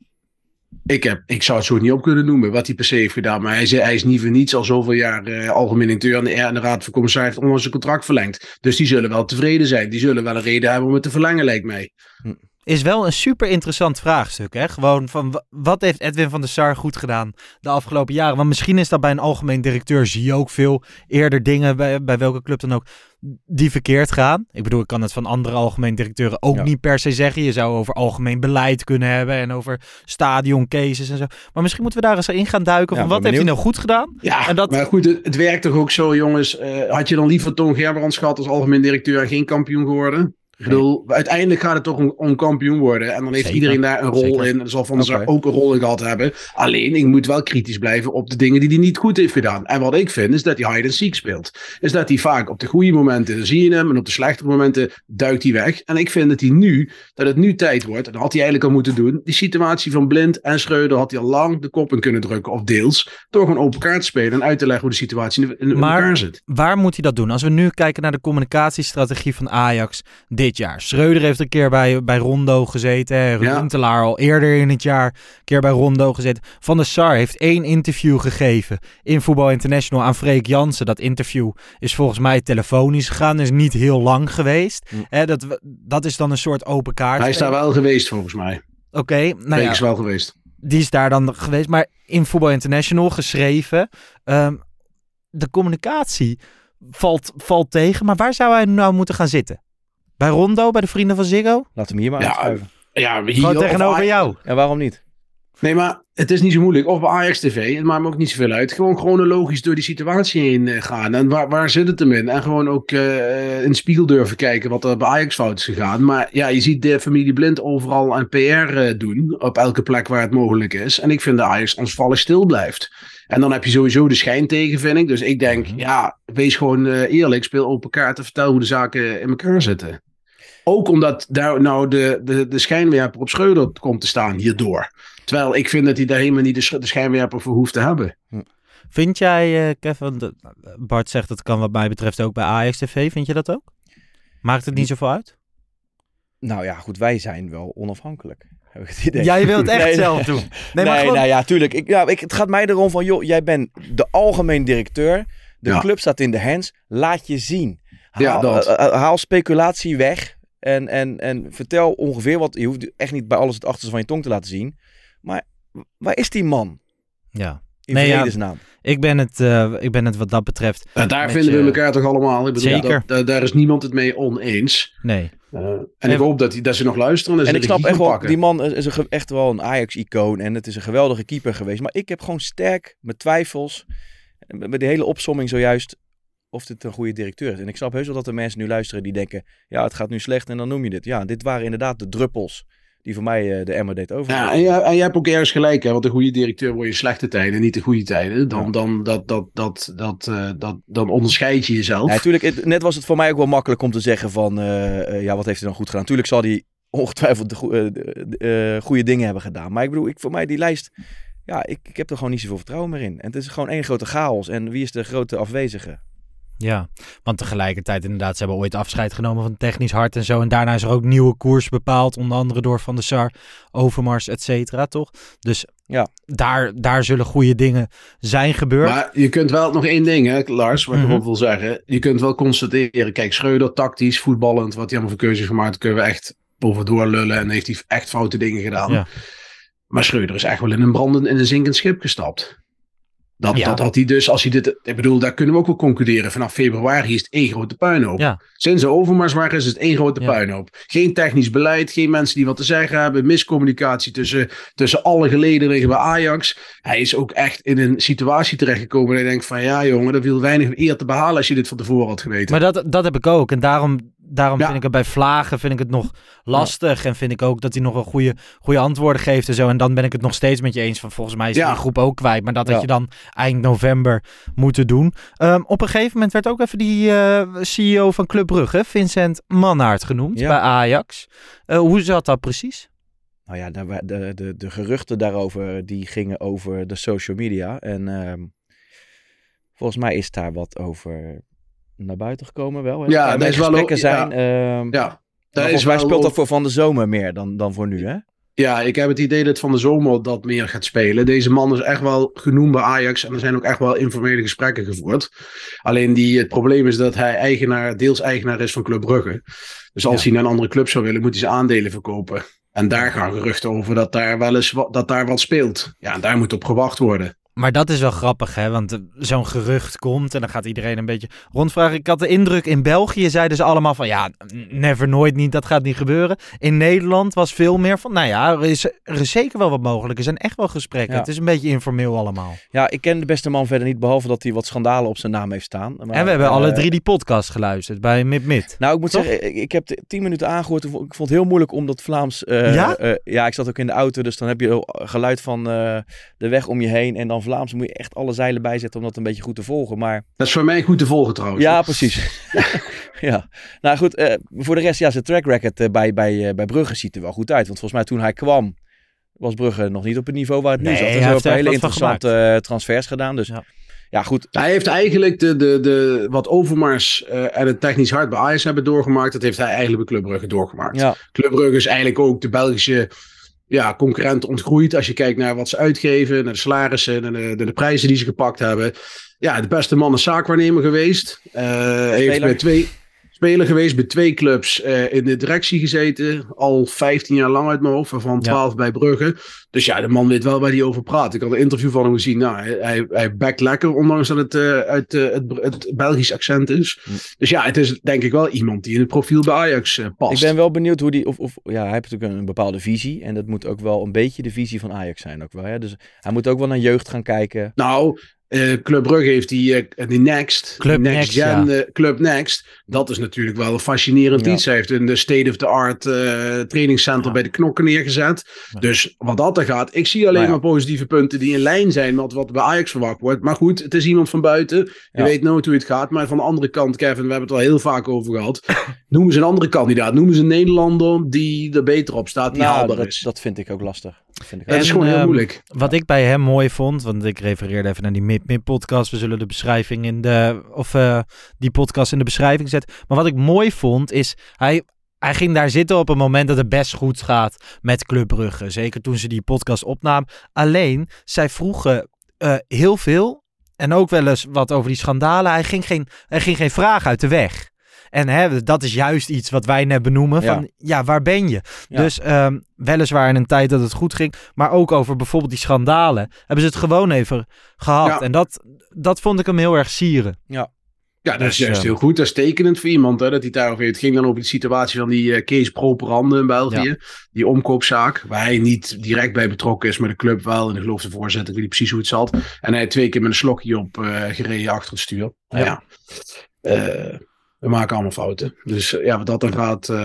Ik zou het zo niet op kunnen noemen wat hij per se heeft gedaan. Maar hij is niet voor niets al zoveel jaar algemeen directeur en de Raad van Commissarissen heeft onlangs zijn contract verlengd. Dus die zullen wel tevreden zijn. Die zullen wel een reden hebben om het te verlengen, lijkt mij. Is wel een super interessant vraagstuk. Hè? Gewoon van wat heeft Edwin van der Sar goed gedaan de afgelopen jaren? Want misschien is dat bij een algemeen directeur, zie je ook veel eerder dingen bij welke club dan ook die verkeerd gaan. Ik bedoel, ik kan het van andere algemeen directeuren ook niet per se zeggen. Je zou over algemeen beleid kunnen hebben en over stadioncases en zo. Maar misschien moeten we daar eens in gaan duiken van wat heeft hij nou goed gedaan? Ja, maar goed, het werkt toch ook zo, jongens. Had je dan liever Toon Gerbrands gehad als algemeen directeur en geen kampioen geworden? Ik bedoel, uiteindelijk gaat het toch om kampioen worden. En dan heeft iedereen daar een rol in. En zal Van der Sar ook een rol in gehad hebben. Alleen, ik moet wel kritisch blijven op de dingen die hij niet goed heeft gedaan. En wat ik vind, is dat hij hide and seek speelt. Is dat hij vaak op de goede momenten zie je hem. En op de slechte momenten duikt hij weg. En ik vind dat het nu tijd wordt. En dat had hij eigenlijk al moeten doen. Die situatie van Blind en Schreuder had hij al lang de kop in kunnen drukken. Of deels. Door gewoon open kaart te spelen. En uit te leggen hoe de situatie in elkaar zit. Waar moet hij dat doen? Als we nu kijken naar de communicatiestrategie van Ajax dit jaar. Schreuder heeft een keer bij Rondo gezeten. Huntelaar al eerder in het jaar een keer bij Rondo gezeten. Van der Sar heeft 1 interview gegeven in Voetbal International aan Freek Jansen. Dat interview is volgens mij telefonisch gegaan. Is niet heel lang geweest. Dat is dan een soort open kaart. Hij is daar wel geweest volgens mij. Oké. Freek is wel geweest. Die is daar dan geweest. Maar in Voetbal International geschreven. De communicatie valt tegen. Maar waar zou hij nou moeten gaan zitten? Bij Rondo, bij de vrienden van Ziggo? Laat hem hier maar uitschuiven. Ja, gewoon tegenover jou. En waarom niet? Nee, maar het is niet zo moeilijk. Of bij Ajax TV, het maakt me ook niet zoveel uit. Gewoon chronologisch door die situatie heen gaan. En waar zit het hem in? En gewoon ook in de spiegel durven kijken wat er bij Ajax fout is gegaan. Maar ja, je ziet de familie Blind overal aan PR doen. Op elke plek waar het mogelijk is. En ik vind dat Ajax ansvallig stil blijft. En dan heb je sowieso de schijn tegen, vind ik. Dus ik denk, wees gewoon eerlijk. Speel open kaart en vertel hoe de zaken in elkaar zitten. Ook omdat daar nou de schijnwerper op Schreuder komt te staan hierdoor. Terwijl ik vind dat hij daar helemaal niet de schijnwerper voor hoeft te hebben. Vind jij, Kevin, Bart zegt dat kan wat mij betreft ook bij Ajax TV. Vind je dat ook? Maakt het niet zoveel uit? Nou ja, goed, wij zijn wel onafhankelijk. Heb ik het idee. Jij wilt het echt zelf doen. Nee, nou ja, tuurlijk. Het gaat mij erom van, joh, jij bent de algemeen directeur. De club staat in de hands. Laat je zien. Haal speculatie weg. En vertel ongeveer wat. Je hoeft echt niet bij alles het achterste van je tong te laten zien. Maar waar is die man? Ja. In vredesnaam. Ik ben het wat dat betreft. Daar vinden we elkaar toch allemaal. Ik bedoel, zeker. Daar is niemand het mee oneens. Nee. En ik hoop dat ze nog luisteren. En ik snap echt wel, die man is echt wel een Ajax-icoon. En het is een geweldige keeper geweest. Maar ik heb gewoon sterk mijn twijfels. Met de hele opsomming zojuist. Of dit een goede directeur is. En ik snap heus wel dat er mensen nu luisteren die denken, ja, het gaat nu slecht en dan noem je dit. Ja, dit waren inderdaad de druppels die voor mij de emmer deed over. Ja, en jij hebt ook ergens gelijk, hè? Want een goede directeur word je slechte tijden, niet de goede tijden. Dan onderscheid je jezelf. Ja, natuurlijk, net was het voor mij ook wel makkelijk om te zeggen van, wat heeft hij dan goed gedaan? Tuurlijk zal hij ongetwijfeld de goede dingen hebben gedaan. Maar ik bedoel, voor mij die lijst, ja, ik heb er gewoon niet zoveel vertrouwen meer in. En het is gewoon één grote chaos. En wie is de grote afwezige? Ja, want tegelijkertijd inderdaad, ze hebben ooit afscheid genomen van technisch hart en zo. En daarna is er ook nieuwe koers bepaald, onder andere door Van der Sar, Overmars, et cetera, toch? Dus ja, daar zullen goede dingen zijn gebeurd. Maar je kunt wel nog één ding, hè, Lars, wat ik erop wil zeggen. Je kunt wel constateren, kijk, Schreuder, tactisch, voetballend, wat hij allemaal voor keuzes gemaakt, kunnen we echt over doorlullen en heeft hij echt foute dingen gedaan. Ja. Maar Schreuder is echt wel in een zinkend schip gestapt. Dat had hij dus, als hij dit... Ik bedoel, daar kunnen we ook wel concluderen. Vanaf februari is het één grote puinhoop. Ja. Sinds de Overmars waren is het één grote puinhoop. Geen technisch beleid, geen mensen die wat te zeggen hebben. Miscommunicatie tussen alle gelederen bij Ajax. Hij is ook echt in een situatie terechtgekomen dat je denkt van ja jongen, dat viel weinig eer te behalen als je dit van tevoren had geweten. Maar dat heb ik ook. En daarom vind ik het bij Vlagen nog lastig. En vind ik ook dat hij nog wel goede antwoorden geeft en zo. En dan ben ik het nog steeds met je eens van volgens mij is die groep ook kwijt. Maar dat had je dan eind november moeten doen. Op een gegeven moment werd ook even die CEO van Club Brugge, Vincent Mannaert genoemd bij Ajax. Hoe zat dat precies? Nou ja, de geruchten daarover die gingen over de social media. En volgens mij is daar wat over naar buiten gekomen wel. Hè? Ja, dat is wel gesprekken zijn. Volgens mij speelt dat voor van de zomer meer dan voor nu, hè? Ja, ik heb het idee dat van de zomer dat meer gaat spelen. Deze man is echt wel genoemd bij Ajax en er zijn ook echt wel informele gesprekken gevoerd. Alleen het probleem is dat hij deels eigenaar is van Club Brugge. Dus als hij naar een andere club zou willen, moet hij zijn aandelen verkopen. En daar gaan geruchten over dat daar wat speelt. Ja, en daar moet op gewacht worden. Maar dat is wel grappig, hè? Want zo'n gerucht komt en dan gaat iedereen een beetje rondvragen. Ik had de indruk, in België zeiden ze allemaal van ja, never, nooit niet, dat gaat niet gebeuren. In Nederland was veel meer van, nou ja, er is zeker wel wat mogelijk. Er zijn echt wel gesprekken. Ja. Het is een beetje informeel allemaal. Ja, ik ken de beste man verder niet, behalve dat hij wat schandalen op zijn naam heeft staan. Maar, en we hebben alle 3 die podcast geluisterd bij Mid. Nou, ik moet zeggen, ik heb 10 minuten aangehoord. Ik vond het heel moeilijk om dat Vlaams... ja, ik zat ook in de auto, dus dan heb je geluid van de weg om je heen en dan Vlaams moet je echt alle zeilen bijzetten om dat een beetje goed te volgen. Maar... Dat is voor mij goed te volgen trouwens. Ja, precies. Ja. Nou goed, voor de rest, zijn track record bij Brugge ziet er wel goed uit. Want volgens mij toen hij kwam, was Brugge nog niet op het niveau waar het nu zat. Hij heeft hele interessante transfers gedaan. Dus ja, goed. Hij heeft eigenlijk de wat Overmars en het technisch hart bij Ajax hebben doorgemaakt. Dat heeft hij eigenlijk bij Club Brugge doorgemaakt. Ja. Club Brugge is eigenlijk ook de Belgische... concurrent ontgroeid als je kijkt naar wat ze uitgeven, naar de salarissen, naar de prijzen die ze gepakt hebben. Ja, de beste man is zaakwaarnemer geweest. Heeft bij 2 speler geweest, bij 2 clubs in de directie gezeten. Al 15 jaar lang uit mijn hoofd, waarvan 12 bij Brugge. Dus ja, de man weet wel waar hij over praat. Ik had een interview van hem gezien. Nou, hij backt lekker, ondanks dat het uit het Belgisch accent is. Dus ja, het is denk ik wel iemand die in het profiel bij Ajax past. Ik ben wel benieuwd hoe die... hij heeft natuurlijk een bepaalde visie. En dat moet ook wel een beetje de visie van Ajax zijn ook wel. Hè? Dus hij moet ook wel naar jeugd gaan kijken. Nou... Club Brugge heeft die Next. Club Next. Dat is natuurlijk wel een fascinerend iets. Hij heeft een state-of-the-art trainingscentrum bij de Knokken neergezet. Ja. Dus wat dat er gaat, ik zie alleen maar positieve punten die in lijn zijn met wat bij Ajax verwacht wordt. Maar goed, het is iemand van buiten. Je weet nooit hoe het gaat. Maar van de andere kant, Kevin, we hebben het al heel vaak over gehad. Noemen ze een andere kandidaat. Noemen ze een Nederlander die er beter op staat, die haalbaar is. Dat vind ik ook lastig. Het is gewoon heel moeilijk. Wat ik bij hem mooi vond, want ik refereerde even naar die Mid-podcast. We zullen de beschrijving die podcast in de beschrijving zetten. Maar wat ik mooi vond is, hij ging daar zitten op een moment dat het best goed gaat met Club Brugge. Zeker toen ze die podcast opnamen. Alleen, zij vroegen heel veel en ook wel eens wat over die schandalen. Hij ging geen vraag uit de weg. En dat is juist iets wat wij net benoemen. Van, waar ben je? Ja. Dus weliswaar in een tijd dat het goed ging. Maar ook over bijvoorbeeld die schandalen. Hebben ze het gewoon even gehad. Ja. En dat vond ik hem heel erg sieren. Ja, dat is juist heel goed. Dat is tekenend voor iemand. Hè, dat hij daarover heeft. Het ging dan over de situatie van die Kees Properande in België. Ja. Die omkoopzaak. Waar hij niet direct bij betrokken is. Maar de club wel. En ik geloof de voorzitter. Ik weet niet precies hoe het zat. En hij heeft 2 keer met een slokje op gereden achter het stuur. Ja. We maken allemaal fouten. Dus wat dat dan gaat...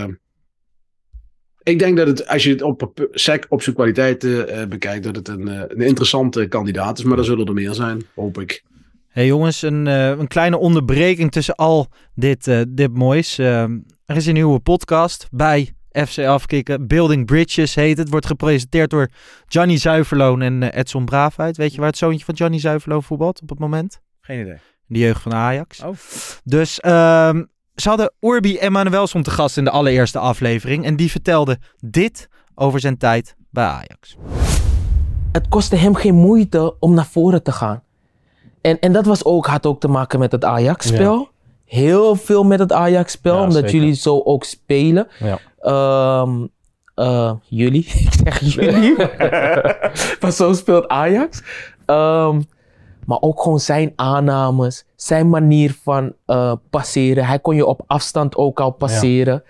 Ik denk dat het, als je het op zijn kwaliteiten bekijkt, dat het een interessante kandidaat is. Maar er zullen er meer zijn, hoop ik. Hey jongens, een kleine onderbreking tussen al dit moois. Er is een nieuwe podcast bij FC Afkikken. Building Bridges heet het. Wordt gepresenteerd door Gianni Zuiverloon en Edson Braafheid. Weet je waar het zoontje van Gianni Zuiverloon voetbalt op het moment? Geen idee. De jeugd van Ajax. Oh. Dus ze hadden Urbi Emanuelson te gast in de allereerste aflevering. En die vertelde dit over zijn tijd bij Ajax. Het kostte hem geen moeite om naar voren te gaan. En dat had ook te maken met het Ajax-spel. Ja. Heel veel met het Ajax-spel, omdat jullie zo ook spelen. Jullie. Ik zeg jullie. Maar zo speelt Ajax. Maar ook gewoon zijn aannames. Zijn manier van passeren. Hij kon je op afstand ook al passeren.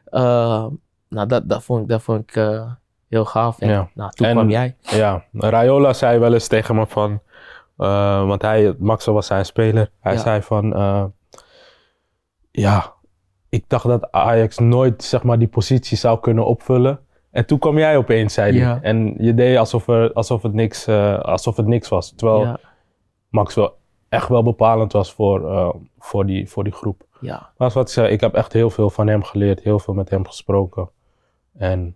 Dat vond ik heel gaaf. En toen kwam jij. Ja, Raiola zei wel eens tegen me van... want Maxwell was zijn speler. Hij zei van... ik dacht dat Ajax nooit zeg maar die positie zou kunnen opvullen. En toen kwam jij opeens, zei hij. Ja. En je deed alsof het niks was. Terwijl Maxwell echt wel bepalend was voor die groep. Ja. Maar wat ik zei, ik heb echt heel veel van hem geleerd. Heel veel met hem gesproken. En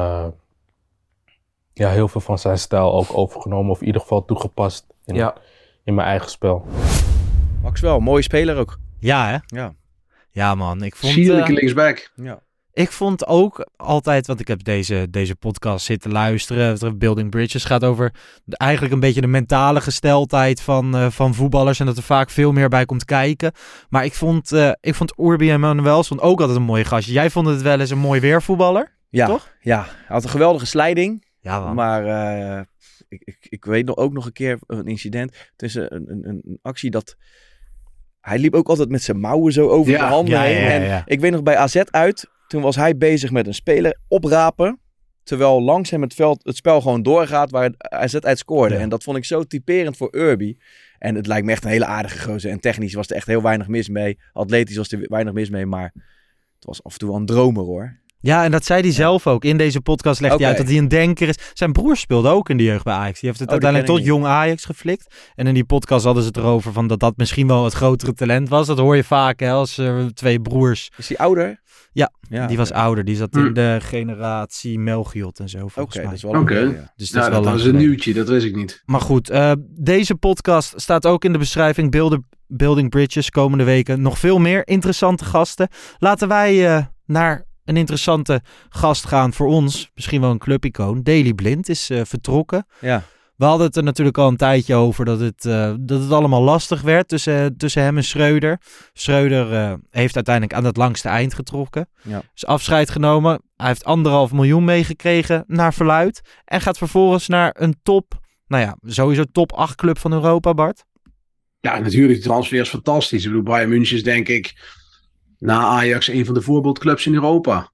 heel veel van zijn stijl ook overgenomen. Of in ieder geval toegepast in mijn eigen spel. Maxwell, mooie speler ook. Ja, hè? Ja, man. Ik vond... Sierlijke linksback. Ja. Ik vond ook altijd, want ik heb deze podcast zitten luisteren. Building Bridges gaat over eigenlijk een beetje de mentale gesteldheid van voetballers. En dat er vaak veel meer bij komt kijken. Maar ik vond Urbi Emanuels ook altijd een mooie gastje. Jij vond het wel eens een mooi weervoetballer, toch? Ja, hij had een geweldige slijding. Ja, man. Maar ik weet ook nog een keer een incident. Tussen een actie dat... Hij liep ook altijd met zijn mouwen zo over de handen heen. En ik weet nog bij AZ uit... Toen was hij bezig met een speler oprapen. Terwijl langs hem het spel gewoon doorgaat waar AZ uit scoorde. Ja. En dat vond ik zo typerend voor Urbi. En het lijkt me echt een hele aardige gozer. En technisch was er echt heel weinig mis mee. Atletisch was er weinig mis mee. Maar het was af en toe wel een dromer, hoor. Ja, en dat zei hij zelf ook. In deze podcast legt hij uit dat hij een denker is. Zijn broer speelde ook in de jeugd bij Ajax. Die heeft het uiteindelijk tot jong Ajax geflikt. En in die podcast hadden ze het erover van dat misschien wel het grotere talent was. Dat hoor je vaak, hè, als twee broers. Is hij ouder? Ja, die was ouder. Die zat in de generatie Melchiot en zo, volgens mij. Dat is wel leuk. Dus dat was een nieuwtje, dat wist ik niet. Maar goed, deze podcast staat ook in de beschrijving. Building Bridges, komende weken nog veel meer interessante gasten. Laten wij naar een interessante gast gaan voor ons. Misschien wel een clubicoon. Daley Blind is vertrokken. Ja. We hadden het er natuurlijk al een tijdje over dat het allemaal lastig werd tussen hem en Schreuder. Schreuder heeft uiteindelijk aan het langste eind getrokken. Ja. Is afscheid genomen. Hij heeft 1,5 miljoen meegekregen naar verluidt. En gaat vervolgens naar een sowieso top 8 club van Europa, Bart. Ja, natuurlijk. De transfer is fantastisch. Ik bedoel, Bayern München is denk ik na Ajax een van de voorbeeldclubs in Europa.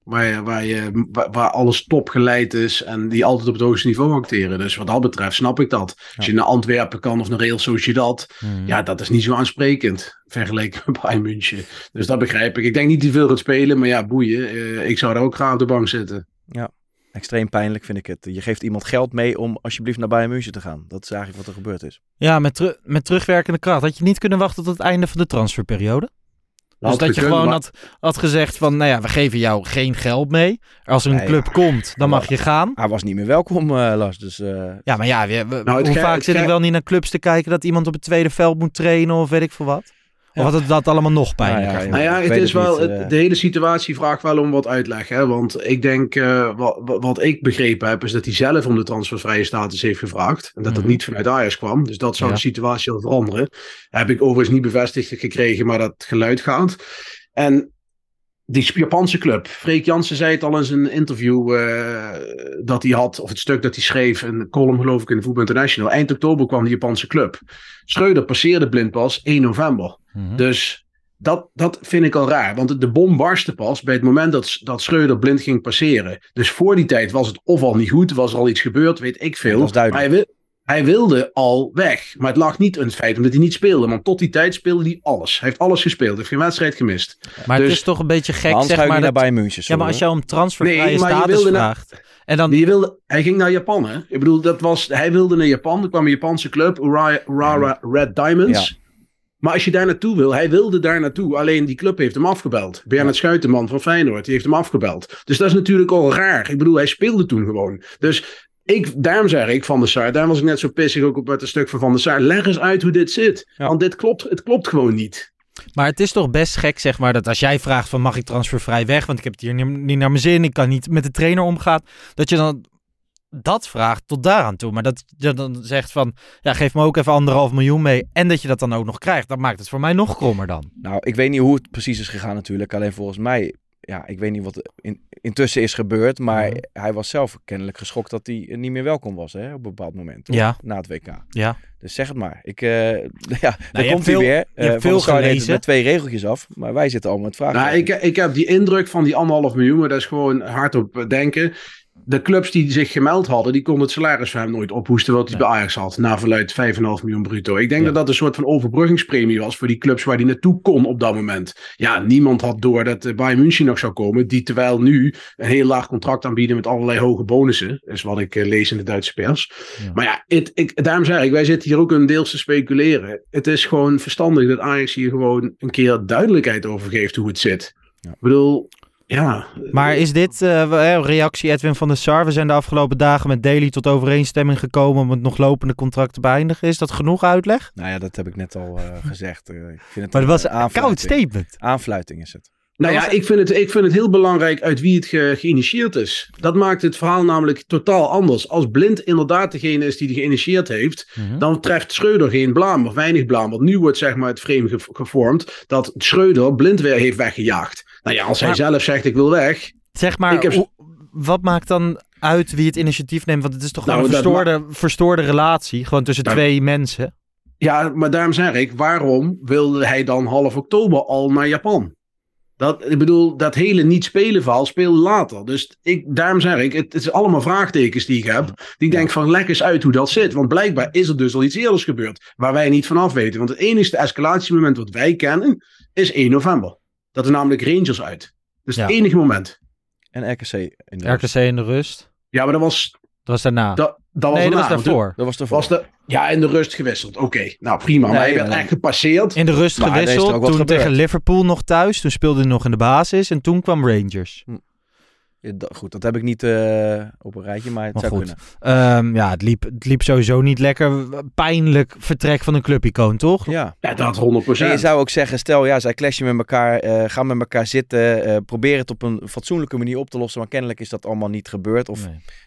Waar alles top geleid is en die altijd op het hoogste niveau acteren. Dus wat dat betreft snap ik dat. Ja. Als je naar Antwerpen kan of naar Real Sociedad. Dat is niet zo aansprekend vergeleken met Bayern München. Dus dat begrijp ik. Ik denk niet dat hij veel gaat spelen, maar boeien. Ik zou daar ook graag op de bank zitten. Ja, extreem pijnlijk vind ik het. Je geeft iemand geld mee om alsjeblieft naar Bayern München te gaan. Dat is eigenlijk wat er gebeurd is. Ja, met terugwerkende kracht. Had je niet kunnen wachten tot het einde van de transferperiode? Dus dat je gewoon had gezegd van, we geven jou geen geld mee. Als er een club komt, dan mag je gaan. Hij was niet meer welkom, Lars. Dus, Ja, maar hoe vaak zit ik wel niet naar clubs te kijken dat iemand op het tweede veld moet trainen of weet ik veel wat? Of had het dat allemaal nog pijnlijker? Het is wel, de hele situatie vraagt wel om wat uitleg. Hè? Want ik denk, wat ik begrepen heb, is dat hij zelf om de transfervrije status heeft gevraagd. En dat dat niet vanuit Ajax kwam. Dus dat zou de situatie al veranderen. Dat heb ik overigens niet bevestigd gekregen, maar dat geluid gaat. En die Japanse club, Freek Jansen zei het al in zijn interview dat hij had, of het stuk dat hij schreef, een column geloof ik in de Voetbal International. Eind oktober kwam de Japanse club. Schreuder passeerde Blind pas 1 november. Dus dat vind ik al raar. Want de bom barstte pas bij het moment dat Schreuder Blind ging passeren. Dus voor die tijd was het of al niet goed, was er al iets gebeurd, weet ik veel. Dat is duidelijk. Maar hij wilde al weg. Maar het lag niet in het feit omdat hij niet speelde. Want tot die tijd speelde hij alles. Hij heeft alles gespeeld. Heeft geen wedstrijd gemist. Maar het is toch een beetje gek, zeg maar. Bij München, ja, maar als je om transfervrije status vraagt. En dan... hij ging naar Japan, hè? Ik bedoel, hij wilde naar Japan. Er kwam een Japanse club, Urawa Red Diamonds. Ja. Maar als je daar naartoe wil, hij wilde daar naartoe. Alleen die club heeft hem afgebeld. Bernard Schuitenman van Feyenoord, die heeft hem afgebeld. Dus dat is natuurlijk al raar. Ik bedoel, hij speelde toen gewoon. Dus daarom zeg ik Van der Sar, daarom was ik net zo pissig ook op het stuk van der Sar. Leg eens uit hoe dit zit. Ja. Want het klopt gewoon niet. Maar het is toch best gek, zeg maar, dat als jij vraagt van mag ik transfervrij weg, want ik heb het hier niet naar mijn zin, ik kan niet met de trainer omgaan, dat je dan dat vraagt tot daaraan toe. Maar dat je dan zegt van, geef me ook even 1,5 miljoen mee en dat je dat dan ook nog krijgt, dat maakt het voor mij nog krommer dan. Nou, ik weet niet hoe het precies is gegaan natuurlijk, alleen volgens mij ik weet niet wat intussen is gebeurd. Maar hij was zelf kennelijk geschokt dat hij niet meer welkom was, hè, op een bepaald moment. Ja. Na het WK. Ja. Dus zeg het maar. Daar komt hij weer. Je hebt veel gelezen. Met 2 regeltjes af. Maar wij zitten allemaal met vragen. Nou, ik heb die indruk van die 1,5 miljoen. Maar dat is gewoon hardop denken. De clubs die zich gemeld hadden, die konden het salaris van hem nooit ophoesten wat hij bij Ajax had. Na verluidt 5,5 miljoen bruto. Ik denk dat dat een soort van overbruggingspremie was voor die clubs waar hij naartoe kon op dat moment. Ja, niemand had door dat Bayern München nog zou komen. Die terwijl nu een heel laag contract aanbieden met allerlei hoge bonussen. Is wat ik lees in de Duitse pers. Ja. Maar ja, daarom zeg ik, wij zitten hier ook een deels te speculeren. Het is gewoon verstandig dat Ajax hier gewoon een keer duidelijkheid over geeft hoe het zit. Ja. Ik bedoel... Ja. Maar is dit reactie Edwin van der Sar? We zijn de afgelopen dagen met Daly tot overeenstemming gekomen om het nog lopende contract te beëindigen. Is dat genoeg uitleg? Nou ja, dat heb ik net al gezegd. Ik vind het maar dat was een koud statement. Aanfluiting is het. Nou ja, ik vind het heel belangrijk uit wie het geïnitieerd is. Dat maakt het verhaal namelijk totaal anders. Als Blind inderdaad degene is die het geïnitieerd heeft, dan treft Schreuder geen blaam of weinig blaam. Want nu wordt zeg maar het frame gevormd dat Schreuder Blind weer heeft weggejaagd. Nou ja, als hij zelf zegt ik wil weg. Zeg maar, wat maakt dan uit wie het initiatief neemt? Want het is toch een verstoorde relatie, gewoon tussen twee mensen. Ja, maar daarom zeg ik, waarom wilde hij dan half oktober al naar Japan? Ik bedoel, dat hele niet spelen verhaal speelde later. Dus daarom zeg ik, het is allemaal vraagtekens die ik heb. Die ik denk van, leg eens uit hoe dat zit. Want blijkbaar is er dus al iets eerders gebeurd. Waar wij niet vanaf weten. Want het enige escalatiemoment wat wij kennen, is 1 november. Dat is namelijk Rangers uit. Dus het enige moment. En RKC in de rust. RKC in de rust. Ja, maar dat was daarna. Dat was daarvoor. Dat was daarvoor. Ja, in de rust gewisseld. Oké, nou prima. Maar hij werd echt gepasseerd. In de rust gewisseld. Toen tegen Liverpool nog thuis. Toen speelde hij nog in de basis. En toen kwam Rangers. Goed, dat heb ik niet op een rijtje, maar het zou kunnen. Het liep sowieso niet lekker. Pijnlijk vertrek van een clubicoon, toch? Ja, dat 100%. En je zou ook zeggen, stel, zij clashen met elkaar, gaan met elkaar zitten, proberen het op een fatsoenlijke manier op te lossen, maar kennelijk is dat allemaal niet gebeurd of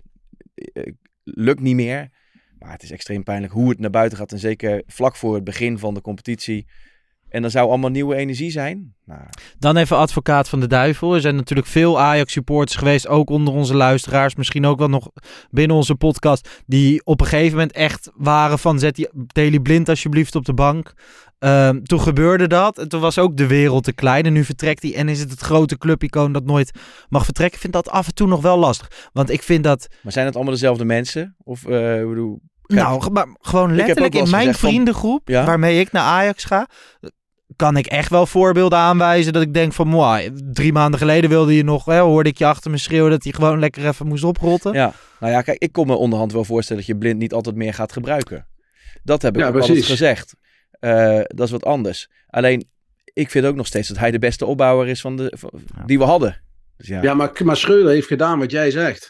lukt niet meer. Maar het is extreem pijnlijk hoe het naar buiten gaat en zeker vlak voor het begin van de competitie. En dan zou allemaal nieuwe energie zijn. Nou. Dan even advocaat van de duivel. Er zijn natuurlijk veel Ajax-supporters geweest, ook onder onze luisteraars. Misschien ook wel nog binnen onze podcast, die op een gegeven moment echt waren van zet die Daly Blind alsjeblieft op de bank. Toen gebeurde dat. En toen was ook de wereld te klein. En nu vertrekt hij en is het grote clubicoon dat nooit mag vertrekken. Ik vind dat af en toe nog wel lastig. Want ik vind dat... Maar zijn het allemaal dezelfde mensen? Of bedoel... Nou, maar gewoon letterlijk in mijn vriendengroep, waarmee ik naar Ajax ga, kan ik echt wel voorbeelden aanwijzen dat ik denk van, 3 maanden geleden wilde je nog, hoorde ik je achter me schreeuwen dat hij gewoon lekker even moest oprotten. Ja, nou ja, kijk, ik kon me onderhand wel voorstellen dat je Blind niet altijd meer gaat gebruiken. Dat heb ik ook altijd gezegd. Dat is wat anders. Alleen, ik vind ook nog steeds dat hij de beste opbouwer is die we hadden. Dus ja, maar Schreuder heeft gedaan wat jij zegt.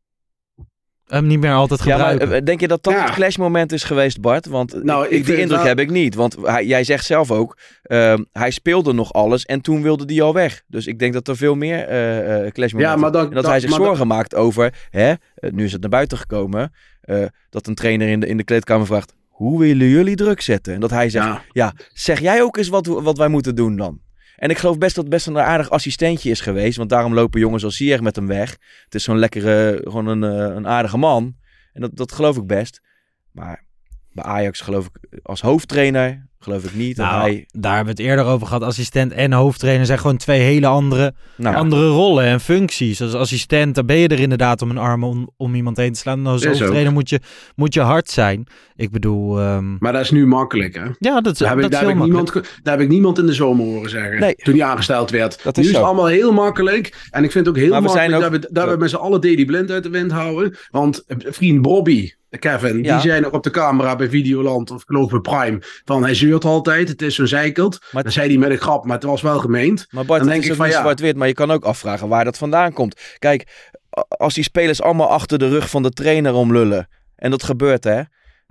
Hem niet meer altijd gebruiken. Ja, maar denk je dat het clashmoment is geweest, Bart? Want die indruk heb ik niet. Want jij zegt zelf ook, hij speelde nog alles en toen wilde die al weg. Dus ik denk dat er veel meer clashmomenten en dat hij zich zorgen maakt over, nu is het naar buiten gekomen, dat een trainer in de kleedkamer vraagt, hoe willen jullie druk zetten? En dat hij zegt, zeg jij ook eens wat wij moeten doen dan? En ik geloof best dat het best een aardig assistentje is geweest. Want daarom lopen jongens als Ziyech met hem weg. Het is zo'n lekkere, gewoon een aardige man. En dat geloof ik best. Maar bij Ajax geloof ik als hoofdtrainer geloof ik niet. Nou, daar hebben we het eerder over gehad. Assistent en hoofdtrainer zijn gewoon 2 hele andere rollen en functies. Als assistent, dan ben je er inderdaad om een arm om iemand heen te slaan. En als hoofdtrainer moet je hard zijn. Ik bedoel... Maar dat is nu makkelijk, hè? Ja, daar heb ik niemand in de zomer horen zeggen. Toen hij aangesteld werd. Nu is het allemaal heel makkelijk. En ik vind het ook heel makkelijk dat we met z'n allen Daly Blind uit de wind houden. Want vriend Bobby, Kevin, die zei nog op de camera bij Videoland of geloof ik bij Prime, van hij zeurt altijd, het is zo'n zeikelt. Dan zei hij met een grap, maar het was wel gemeend. Maar Bart, dan denk ik van zwart-wit, maar je kan ook afvragen waar dat vandaan komt. Kijk, als die spelers allemaal achter de rug van de trainer omlullen, en dat gebeurt hè,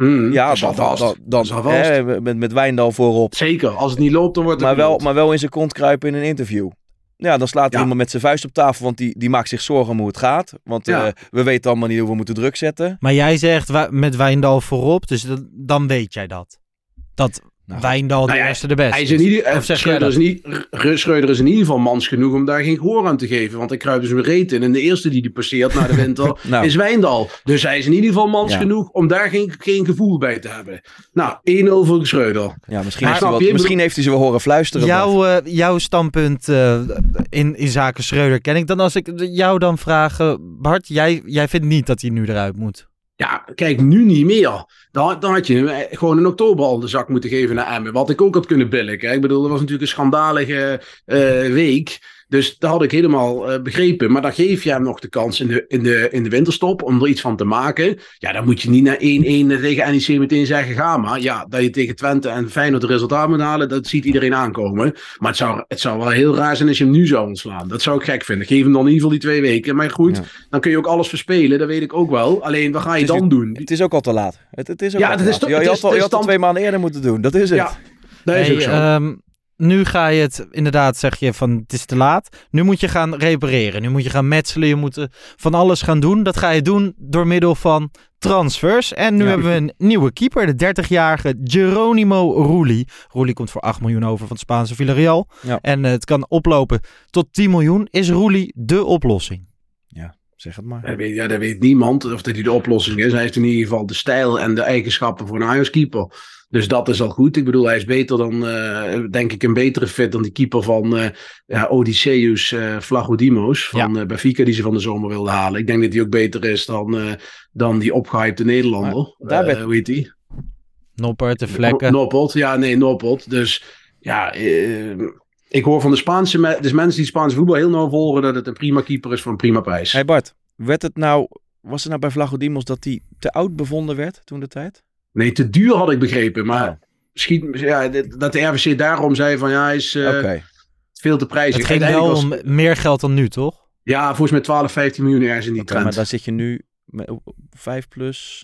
met Wijndal voorop. Zeker, als het niet loopt dan wordt het maar wel in zijn kont kruipen in een interview. Ja, dan slaat hij iemand met zijn vuist op tafel, want die maakt zich zorgen om hoe het gaat. Want we weten allemaal niet hoe we moeten druk zetten. Maar jij zegt met Wijndal voorop, dus dan weet jij dat. Wijndal de eerste de beste. Hij is Schreuder is in ieder geval mans genoeg om daar geen gehoor aan te geven. Want ik kruip dus weer reet in. En de eerste die passeert na de winter is Wijndal. Dus hij is in ieder geval mans genoeg om daar geen gevoel bij te hebben. Nou, 1-0 voor Schreuder. Ja, misschien heeft hij ze wel horen fluisteren. Jouw standpunt in zaken Schreuder ken ik. Dan als ik jou dan vraag, Bart, jij vindt niet dat hij nu eruit moet? Ja, kijk, nu niet meer. Dan had je gewoon in oktober al de zak moeten geven naar Emmen. Wat ik ook had kunnen billiken. Ik bedoel, dat was natuurlijk een schandalige week. Dus dat had ik helemaal begrepen. Maar dan geef je hem nog de kans in de winterstop om er iets van te maken. Ja, dan moet je niet naar 1-1 tegen NEC meteen zeggen, ga maar. Ja, dat je tegen Twente en Feyenoord het resultaat moet halen, dat ziet iedereen aankomen. Maar het zou wel heel raar zijn als je hem nu zou ontslaan. Dat zou ik gek vinden. Geef hem dan in ieder geval die 2 weken. Maar goed, dan kun je ook alles verspelen. Dat weet ik ook wel. Alleen, wat ga je dan doen? Het is ook al te laat. Het is ook al te laat. Je had al 2 maanden eerder moeten doen. Dat is het. Ja, dat is ook zo. Nu ga je het, inderdaad zeg je van het is te laat. Nu moet je gaan repareren. Nu moet je gaan metselen. Je moet van alles gaan doen. Dat ga je doen door middel van transfers. En nu hebben we een nieuwe keeper. De 30-jarige Geronimo Rulli. Rulli komt voor 8 miljoen over van het Spaanse Villarreal. Ja. En het kan oplopen tot 10 miljoen. Is Rulli de oplossing? Ja, zeg het maar. Dat weet niemand of dat hij de oplossing is. Hij heeft in ieder geval de stijl en de eigenschappen voor een Ajax-keeper. Dus dat is al goed. Ik bedoel, hij is beter dan, denk ik, een betere fit dan die keeper van Odysseus Vlachodimos van Benfica die ze van de zomer wilden halen. Ik denk dat hij ook beter is dan die opgehypte Nederlander. Hoe heet die? Noppert, de Vlekken. Noppert. Dus ja, ik hoor van de Spaanse mensen die Spaanse voetbal heel nauw volgen dat het een prima keeper is voor een prima prijs. Hey Bart, was het nou bij Vlachodimos dat hij te oud bevonden werd toen de tijd? Nee, te duur had ik begrepen. Maar misschien dat de RVC daarom zei van hij is veel te prijzig. Het ging wel om meer geld dan nu, toch? Ja, volgens mij 12, 15 miljoen ergens in die trend. Maar dan zit je nu 5 plus...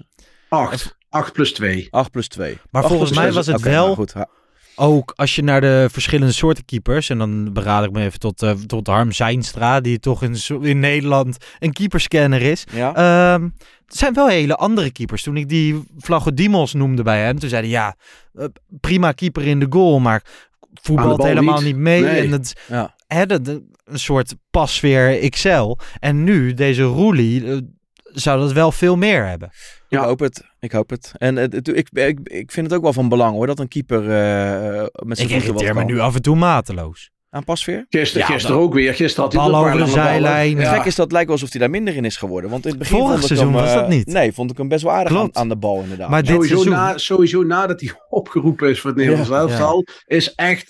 8 plus 2. 8 plus 2. Maar volgens mij was het wel... Goed, ook als je naar de verschillende soorten keepers... en dan beraad ik me even tot Harm Zijnstra... die toch in Nederland een keeperscanner is... Ja. Het zijn wel hele andere keepers. Toen ik die Vlachodimos noemde bij hem... toen zei hij, prima keeper in de goal... maar voetbalt helemaal niet mee. Nee. En een soort pasveer XL. En nu, deze Rulli... zou dat wel veel meer hebben. Ja. Ik hoop het. En ik vind het ook wel van belang hoor, dat een keeper met zijn voeten wat kan. Maar nu af en toe mateloos. Aan pasveer? Gisteren ook weer. Gisteren had hij bal over de zijlijn. Het gek is dat het lijkt wel alsof hij daar minder in is geworden. Want in het begin vorig seizoen was dat niet. Nee, vond ik hem best wel aardig aan de bal inderdaad. Maar sowieso nadat hij opgeroepen is voor het Nederlands elftal, is echt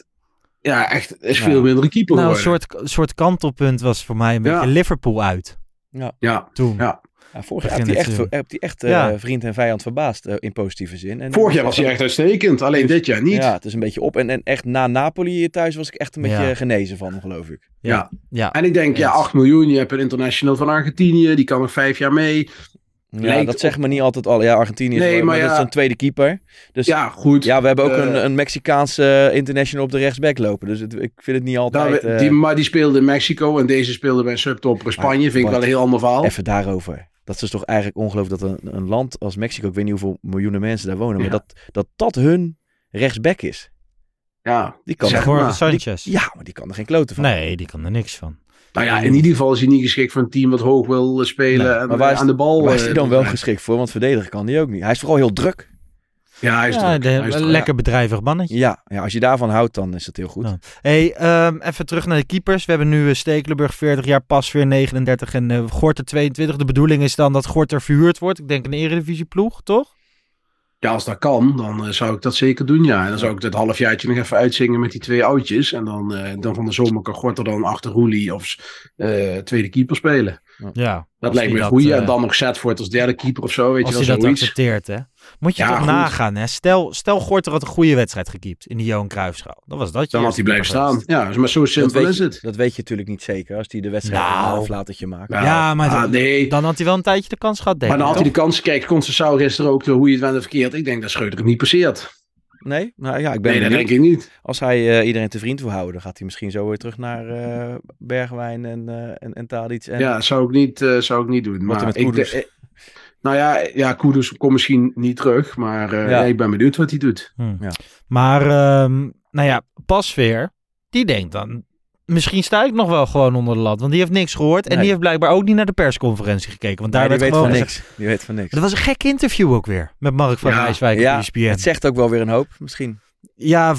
veel minder een keeper geworden. Een soort kantelpunt was voor mij een beetje Liverpool uit. Ja. Toen. Ja. Vorig jaar heb hij echt vriend en vijand verbaasd in positieve zin. En vorig jaar was hij echt uitstekend, alleen dit jaar niet. Ja, het is een beetje op. En echt na Napoli thuis was ik echt een beetje genezen van, geloof ik. Ja. En ik denk, 8 miljoen, je hebt een international van Argentinië, die kan nog 5 jaar mee. Ja, dat zeggen we niet altijd al. Ja, Argentinië is maar dat is een tweede keeper. Dus, ja, goed. Ja, we hebben ook een Mexicaanse international op de rechtsback lopen. Dus ik vind het niet altijd... Maar die speelde in Mexico en deze speelde bij een subtopper in Spanje. Vind ik wel een heel ander verhaal. Even daarover. Dat is toch eigenlijk ongelooflijk dat een land als Mexico, ik weet niet hoeveel miljoenen mensen daar wonen, maar dat hun rechtsback is. Ja, die kan Sanchez. Maar die kan er geen kloten van. Nee, die kan er niks van. Nou ja, in ieder geval is hij niet geschikt voor een team wat hoog wil spelen en aan de bal. Waar is hij dan wel geschikt voor? Want verdedigen kan hij ook niet. Hij is vooral heel druk. Ja, hij is druk. Een lekker bedrijvig mannetje. Ja, als je daarvan houdt, dan is het heel goed. Ja. Hey, even terug naar de keepers. We hebben nu Stekelenburg 40 jaar, Pasveer 39 en Gorter 22. De bedoeling is dan dat Gorter verhuurd wordt. Ik denk een eredivisieploeg, toch? Ja, als dat kan, dan zou ik dat zeker doen, ja. En dan zou ik het halfjaartje nog even uitzingen met die 2 oudjes. En dan van de zomer kan Gorter dan achter Rulli of tweede keeper spelen. Ja. Dat lijkt me goed. En dan nog Zetvoort als derde keeper of zo, weet je wel. Als hij dat accepteert, hè. Moet je toch nagaan, hè. Stel Gorter had een goede wedstrijd gekiept in die Johan Cruijffschaal. Dan was dat. Dan had hij blijven staan. Ja, maar zo simpel is het. Dat weet je natuurlijk niet zeker, als hij de wedstrijd een halflatertje maakt. Ja, maar dan had hij wel een tijdje de kans gehad, denk ik. Maar dan had hij de kans. Kijk, Conceição gisteren ook, hoe je het went verkeerd. Ik denk dat Schreuder het niet passeert. Nee? Nou ja, ik ben dat denk ik niet. Als hij iedereen te vriend wil houden, dan gaat hij misschien zo weer terug naar Bergwijn en Tadic. Ja, zou ik niet doen. Maar Nou ja, Kudus komt misschien niet terug, maar ik ben benieuwd wat hij doet. Ja. Maar, Pasveer, die denkt dan, misschien sta ik nog wel gewoon onder de lat, want die heeft niks gehoord en die heeft blijkbaar ook niet naar de persconferentie gekeken. Want daar die werd weet gewoon van niks. Die weet van niks. Dat was een gek interview ook weer, met Mark van Rijswijk op ESPN. Het zegt ook wel weer een hoop, misschien. Ja,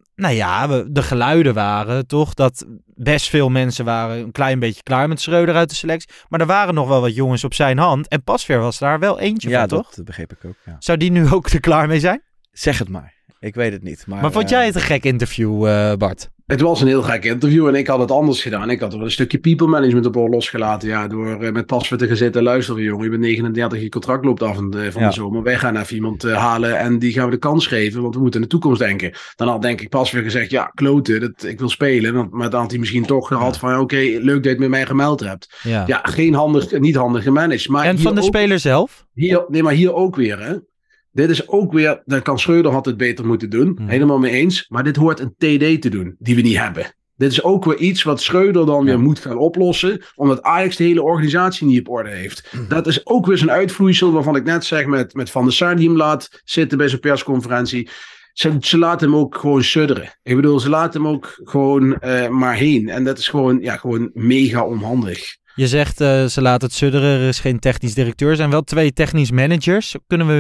de geluiden waren toch dat best veel mensen waren een klein beetje klaar met Schreuder uit de selectie. Maar er waren nog wel wat jongens op zijn hand. En Pasveer was daar wel eentje van, toch? Ja, dat begreep ik ook. Ja. Zou die nu ook er klaar mee zijn? Zeg het maar. Ik weet het niet. Maar vond jij het een gek interview, Bart? Het was een heel gek interview en ik had het anders gedaan. Ik had er wel een stukje people management op losgelaten. Ja, door met Pasveer te gaan zitten. Luister, jongen, je bent 39, je contract loopt af van de zomer. Wij gaan even iemand halen en die gaan we de kans geven, want we moeten in de toekomst denken. Dan had denk ik Pasveer gezegd, ja, kloten, ik wil spelen. Maar dan had hij misschien toch gehad van, oké, leuk dat je het met mij gemeld hebt. Ja, niet handig gemanaged. Maar en van de speler zelf? Maar hier ook weer, hè. Dit is ook weer, dan kan Schreuder had het beter moeten doen. Helemaal mee eens. Maar dit hoort een TD te doen, die we niet hebben. Dit is ook weer iets wat Schreuder dan weer moet gaan oplossen. Omdat Ajax de hele organisatie niet op orde heeft. Dat is ook weer zo'n uitvloeisel waarvan ik net zeg met Van der Sar die hem laat zitten bij zijn persconferentie. Ze laten hem ook gewoon sudderen. Ik bedoel, ze laten hem ook gewoon maar heen. En dat is gewoon mega onhandig. Je zegt, ze laten het sudderen, er is geen technisch directeur. Er zijn wel 2 technisch managers.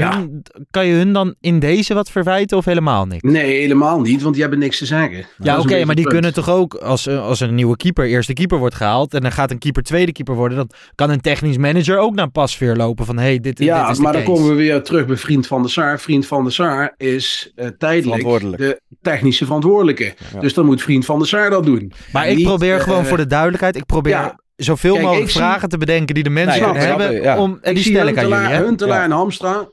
Kan je hun dan in deze wat verwijten of helemaal niks? Nee, helemaal niet, want die hebben niks te zeggen. Ja, oké, maar die kunnen toch ook, als er een nieuwe keeper, eerste keeper wordt gehaald en dan gaat een keeper tweede keeper worden, dan kan een technisch manager ook naar Pasveer lopen van, dit is de case. Maar dan komen we weer terug bij Vriend van der Sar. Vriend van der Sar is tijdelijk de technische verantwoordelijke. Ja. Dus dan moet Vriend van der Sar dat doen. Maar ik probeer gewoon voor de duidelijkelijk, zoveel mogelijk vragen te bedenken die de mensen hebben. En die stel ik aan jullie. Huntelaar en Hamstra.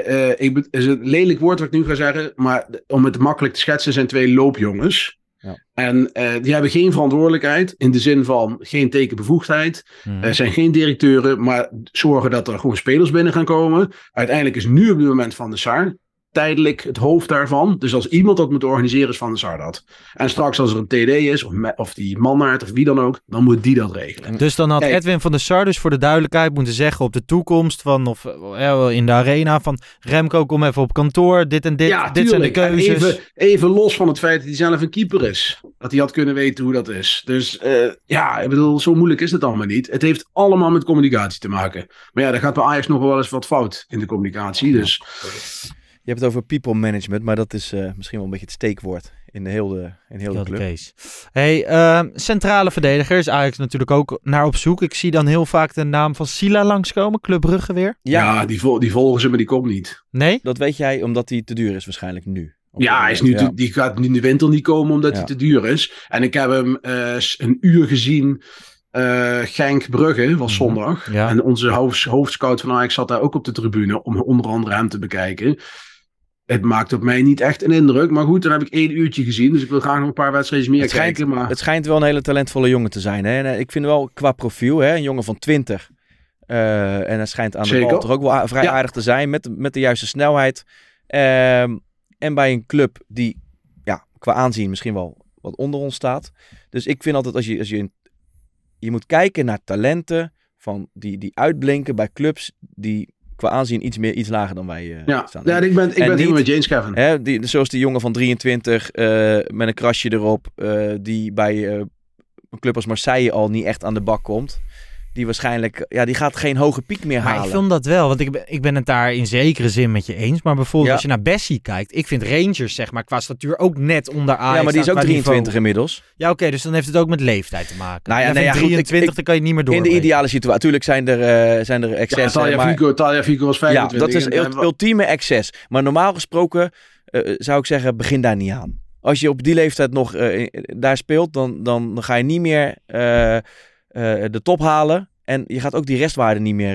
Is een lelijk woord wat ik nu ga zeggen. Maar om het makkelijk te schetsen zijn 2 loopjongens. Ja. En die hebben geen verantwoordelijkheid. In de zin van geen tekenbevoegdheid. Zijn geen directeuren. Maar zorgen dat er gewoon spelers binnen gaan komen. Uiteindelijk is nu op dit moment Van der Sar tijdelijk het hoofd daarvan. Dus als iemand dat moet organiseren is Van der Sar dat. En straks als er een TD is, of die Mannaert of wie dan ook, dan moet die dat regelen. Dus dan had Edwin van der Sar dus voor de duidelijkheid moeten zeggen op de toekomst van, of in de arena van, Remco, kom even op kantoor, dit en dit, dit zijn de keuzes. Even los van het feit dat hij zelf een keeper is. Dat hij had kunnen weten hoe dat is. Dus ik bedoel, zo moeilijk is het allemaal niet. Het heeft allemaal met communicatie te maken. Maar daar gaat bij Ajax nog wel eens wat fout in de communicatie, dus... Je hebt het over people management, maar dat is misschien wel een beetje het steekwoord in heel de club. Case. Hey, centrale verdediger is Ajax natuurlijk ook naar op zoek. Ik zie dan heel vaak de naam van Sila langskomen, Club Brugge weer. Ja, die volgen ze, maar die komt niet. Nee? Dat weet jij omdat hij te duur is waarschijnlijk nu. Die gaat nu in de winter niet komen omdat hij te duur is. En ik heb hem een uur gezien... Genk Brugge was zondag. Ja. En onze hoofdscout van Ajax zat daar ook op de tribune om onder andere hem te bekijken. Het maakt op mij niet echt een indruk. Maar goed, dan heb ik 1 uurtje gezien. Dus ik wil graag nog een paar wedstrijden meer kijken. Maar... Het schijnt wel een hele talentvolle jongen te zijn. Hè? En ik vind wel qua profiel, een jongen van 20. En hij schijnt aan de bal toch ook wel vrij aardig te zijn. Met de juiste snelheid. En bij een club die qua aanzien misschien wel wat onder ons staat. Dus ik vind altijd als je moet kijken naar talenten van die uitblinken bij clubs die qua aanzien iets lager dan wij staan. Ja, ik ben helemaal met James Kevin. Zoals die jongen van 23 met een krasje erop, die bij een club als Marseille al niet echt aan de bak komt. Die waarschijnlijk, die gaat geen hoge piek meer halen. Maar ik vind dat wel, want ik ben het daar in zekere zin met je eens. Maar bijvoorbeeld als je naar Bessie kijkt, ik vind Rangers zeg maar qua statuur ook net onder Ajax. Ja, maar die is ook 23 inmiddels. Ja, oké, dus dan heeft het ook met leeftijd te maken. Nou ja, 23, dan kan je niet meer door. In de ideale situatie, natuurlijk zijn er excessen. Talia Fico was 25. Ja, dat is het ultieme excess. Maar normaal gesproken zou ik zeggen, begin daar niet aan. Als je op die leeftijd nog daar speelt, dan ga je niet meer... de top halen. En je gaat ook die restwaarde niet meer...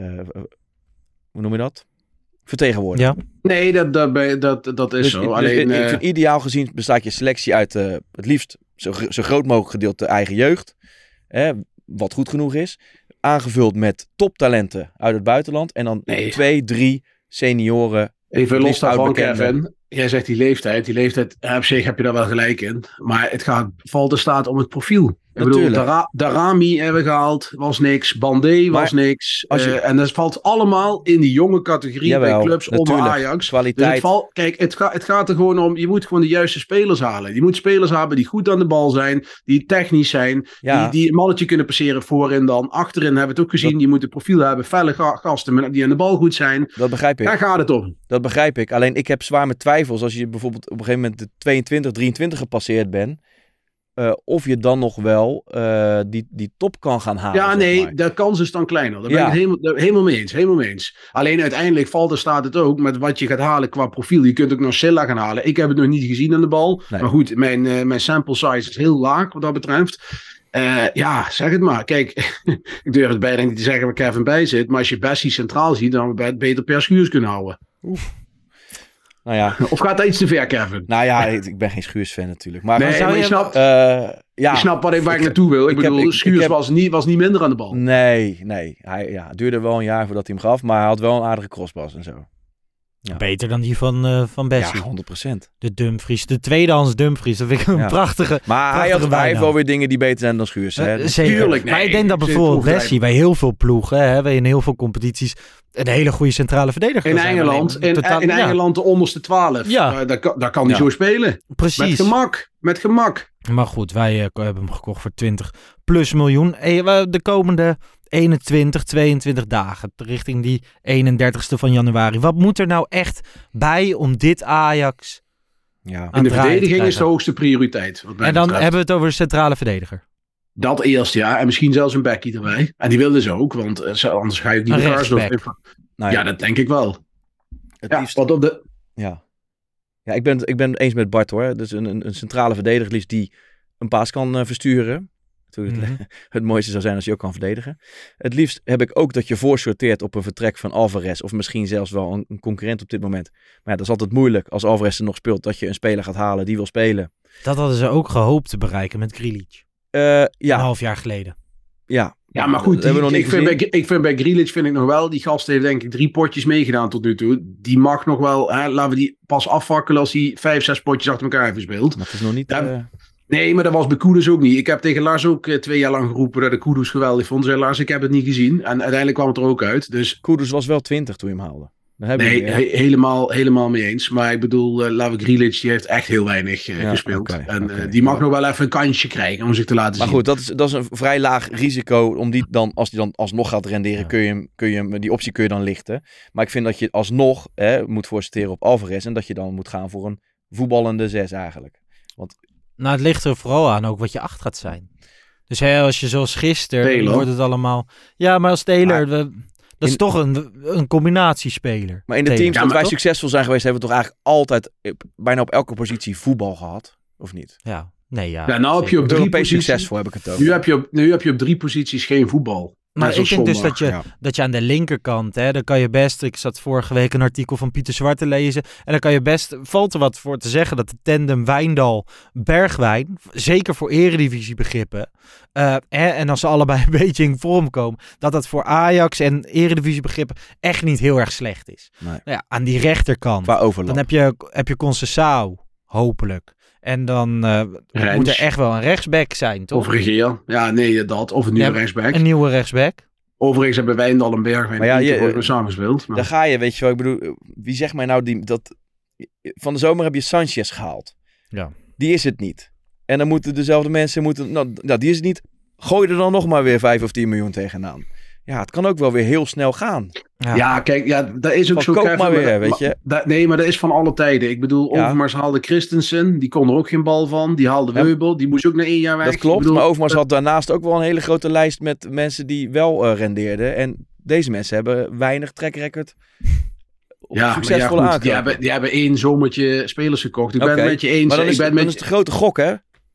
hoe noem je dat? Vertegenwoordigen. Ja. Nee, dat is dus zo. Alleen, ik vind ideaal gezien bestaat je selectie uit het liefst zo groot mogelijk gedeelte eigen jeugd. Wat goed genoeg is. Aangevuld met toptalenten uit het buitenland. En dan 2, 3 senioren. Even los daarvan, Kevin. Jij zegt die leeftijd. Die leeftijd, op zich heb je daar wel gelijk in. Maar het valt de staat om het profiel. Ik bedoel, Darami hebben we gehaald, was niks. Bandé was niks. En dat valt allemaal in die jonge categorie bij clubs onder Ajax. Kwaliteit. Dus het gaat er gewoon om, je moet gewoon de juiste spelers halen. Je moet spelers hebben die goed aan de bal zijn, die technisch zijn, die een mannetje kunnen passeren voorin dan. Achterin hebben we het ook gezien, je moet een profiel hebben, felle gasten die aan de bal goed zijn. Dat begrijp ik. Daar gaat het om. Dat begrijp ik. Alleen ik heb zwaar met twijfels als je bijvoorbeeld op een gegeven moment de 22, 23 gepasseerd bent. Of je dan nog wel die top kan gaan halen. Ja, nee, de kans is dan kleiner. Daar ben ik het helemaal mee eens. Alleen uiteindelijk staat het ook met wat je gaat halen qua profiel. Je kunt ook nog Silla gaan halen. Ik heb het nog niet gezien aan de bal. Nee. Maar goed, mijn sample size is heel laag wat dat betreft. Zeg het maar. Kijk, ik durf het bijna niet te zeggen waar Kevin bij zit. Maar als je Bessie centraal ziet, dan we het beter per Schuurs kunnen houden. Oef. Nou ja. Of gaat dat iets te ver, Kevin? Nou ja, ik ben geen Schuurs-fan natuurlijk. Maar je snapt waar ik naartoe wil. Ik bedoel, Schuurs was niet minder aan de bal. Nee. Het duurde wel een jaar voordat hij hem gaf. Maar hij had wel een aardige crosspas en zo. Ja. Beter dan die van Bessie. Ja, 100%. De Dumfries, de tweedehands Dumfries. Dat vind ik een prachtige. Maar hij heeft wel weer dingen die beter zijn dan Schuurs. Zeker. Maar ik denk dat bijvoorbeeld Bessie bij heel veel ploegen, in heel veel competities, een hele goede centrale verdediger. In Engeland, Engeland de onderste 12. Ja. Daar kan hij zo spelen. Precies. Met gemak. Maar goed, wij hebben hem gekocht voor 20+ miljoen. De komende 22 dagen richting die 31ste van januari. Wat moet er nou echt bij om dit Ajax in de verdediging is de hoogste prioriteit. En dan hebben we het over de centrale verdediger. Dat eerst, ja. En misschien zelfs een backie erbij. En die wilden ze ook, want anders ga je ook niet de Karsdorp. Ja, dat denk ik wel. Het liefst... wat op de... Ja, ik ben het eens met Bart hoor. Dus een centrale verdediger liefst die een paas kan versturen. Het mooiste zou zijn als je ook kan verdedigen. Het liefst heb ik ook dat je voorsorteert op een vertrek van Alvarez. Of misschien zelfs wel een concurrent op dit moment. Maar ja, dat is altijd moeilijk als Alvarez er nog speelt. Dat je een speler gaat halen die wil spelen. Dat hadden ze ook gehoopt te bereiken met Grealish. Een half jaar geleden. Ja, maar goed, ik vind bij Grealish nog wel, die gast heeft denk ik 3 potjes meegedaan tot nu toe. Die mag nog wel, laten we die pas afvakkelen als hij 5-6 potjes achter elkaar heeft gespeeld. Maar het is nog niet... Nee, maar dat was bij Kudus ook niet. Ik heb tegen Lars ook 2 jaar lang geroepen dat ik Kudus geweldig vond. Zei Lars, ik heb het niet gezien. En uiteindelijk kwam het er ook uit. Dus... Kudus was wel 20 toen je hem haalde. Helemaal mee eens. Maar ik bedoel, Grealish, die heeft echt heel weinig gespeeld. Die mag nog wel even een kansje krijgen om zich te laten zien. Maar goed, dat is een vrij laag risico. Om die dan, als die dan alsnog gaat renderen, die optie kun je dan lichten. Maar ik vind dat je alsnog moet voorstellen op Alvarez. En dat je dan moet gaan voor een voetballende 6 eigenlijk. Want... Nou, het ligt er vooral aan ook wat je 8 gaat zijn. Dus als je zoals gisteren, dan wordt het allemaal... Ja, maar als Taylor... Dat is toch een combinatiespeler. Maar in de teams dat wij succesvol zijn geweest, hebben we toch eigenlijk altijd bijna op elke positie voetbal gehad? Of niet? Ja. Nou heb je op 3 posities... succesvol heb ik het over. Nu heb je op 3 posities geen voetbal. Maar ik denk dus dat je aan de linkerkant, dan kan je best... Ik zat vorige week een artikel van Pieter Zwart te lezen. En dan kan je best... Valt er wat voor te zeggen dat de tandem Wijndal-Bergwijn... Zeker voor eredivisiebegrippen... en als ze allebei een beetje in vorm komen... Dat voor Ajax en eredivisiebegrippen echt niet heel erg slecht is. Nee. Nou ja, aan die rechterkant... Dan heb je Conceição, hopelijk... En dan moet er echt wel een rechtsback zijn, toch? Of Regeer. Ja, nee, dat. Of een nieuwe rechtsback. Een nieuwe rechtsback. Overigens hebben Wijndal en Bergwijn samengespeeld. Daar ga je, weet je wel. Ik bedoel, wie zegt mij nou dat... Van de zomer heb je Sanchez gehaald. Ja. Die is het niet. En dan moeten dezelfde mensen... die is het niet. Gooi er dan nog maar weer 5 of 10 miljoen tegenaan. Ja, het kan ook wel weer heel snel gaan. Ja, kijk, dat is ook zo. Koop maar weer, weet je. Nee, maar dat is van alle tijden. Ik bedoel, Overmars haalde Christensen. Die kon er ook geen bal van. Die haalde Weubel. Die moest ook na 1 jaar weg. Dat klopt, maar Overmars had daarnaast ook wel een hele grote lijst met mensen die wel rendeerden. En deze mensen hebben weinig track record. Succesvolle aankopen. Die hebben 1 zomertje spelers gekocht. Ik ben het met je eens. Maar dan is het de grote gok, hè?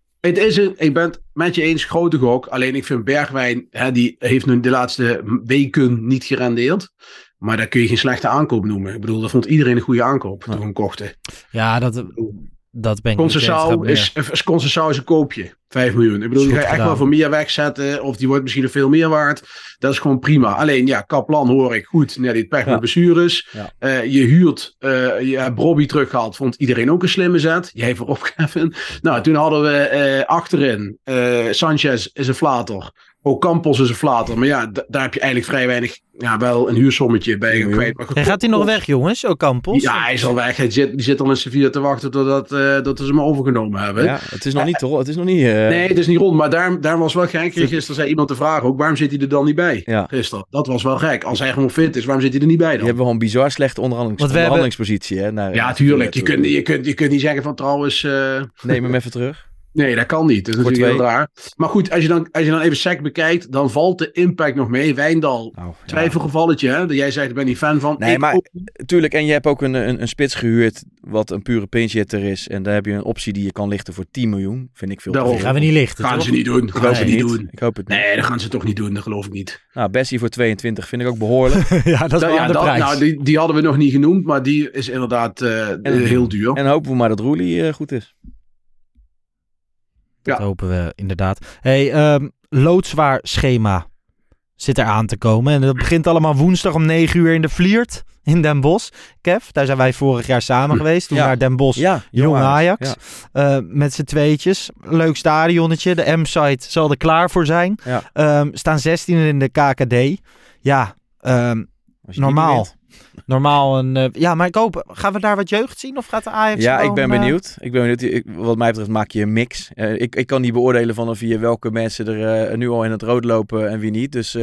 Ik ben het met je eens, grote gok. Alleen ik vind Bergwijn, die heeft nu de laatste weken niet gerendeerd. Maar daar kun je geen slechte aankoop noemen. Ik bedoel, dat vond iedereen een goede aankoop toen we hem kochten. Ja, Dat ben ik niet. Conceição is een koopje. 5 miljoen. Ik bedoel, die ga je echt wel voor meer wegzetten. Of die wordt misschien nog veel meer waard. Dat is gewoon prima. Alleen, ja, Kaplan hoor ik goed. Nee, die het pech met blessures. Ja. Je huurt, je hebt Robbie teruggehaald. Vond iedereen ook een slimme zet. Jij voorop, Kevin. Nou, toen hadden we achterin. Sanchez is een flater. Ook Campos is een flater. Maar ja, daar heb je eigenlijk vrij weinig... Ja, wel een huursommetje bij kwijt. Maar gaat hij nog weg, jongens? Ook Campos? Ja, hij is al weg. Die zit al in Sevilla te wachten totdat dat ze hem overgenomen hebben. Ja, het is nog niet toch? Het is nog niet... Nee, het is niet rond. Maar daar was wel gek. Gisteren zei iemand te vragen ook, waarom zit hij er dan niet bij? Ja. Gisteren. Dat was wel gek. Als hij gewoon fit is, waarom zit hij er niet bij dan? Die hebben gewoon een bizar slechte onderhandelingspositie. Hè, ja, tuurlijk. Je kunt niet zeggen van trouwens... Neem hem even terug. Nee, dat kan niet. Dat is natuurlijk heel raar. Maar goed, als je dan even sec bekijkt, dan valt de impact nog mee. Wijndal, twijfelgevalletje, hè? Dat jij zegt, ik ben niet fan van. Nee, maar tuurlijk. En je hebt ook een spits gehuurd, wat een pure pinch hitter is. En daar heb je een optie die je kan lichten voor 10 miljoen. Vind ik veel te veel. Gaan we niet lichten, Gaan ze niet doen. Ik hoop het niet. Nee, dat gaan ze toch niet doen. Dat geloof ik niet. Nou, Bessie voor 22 vind ik ook behoorlijk. Ja, dat is wel aan de prijs. Nou, die hadden we nog niet genoemd, maar die is inderdaad heel duur. En hopen we maar dat Roelie goed is. Dat hopen we inderdaad. Hey, loodzwaar schema zit er aan te komen. En dat begint allemaal woensdag om 9 uur in de Vliert in Den Bosch. Kev, daar zijn wij vorig jaar samen geweest. Toen naar Den Bosch, Jong Ajax. Ja. Met z'n tweetjes. Leuk stadionnetje. De M-site zal er klaar voor zijn. Ja. Staan 16 in de KKD. Ja, normaal. Maar ik hoop, gaan we daar wat jeugd zien of gaat de Ajax ik ben benieuwd. Wat mij betreft maak je een mix. Ik kan niet beoordelen van via welke mensen er nu al in het rood lopen en wie niet. Dus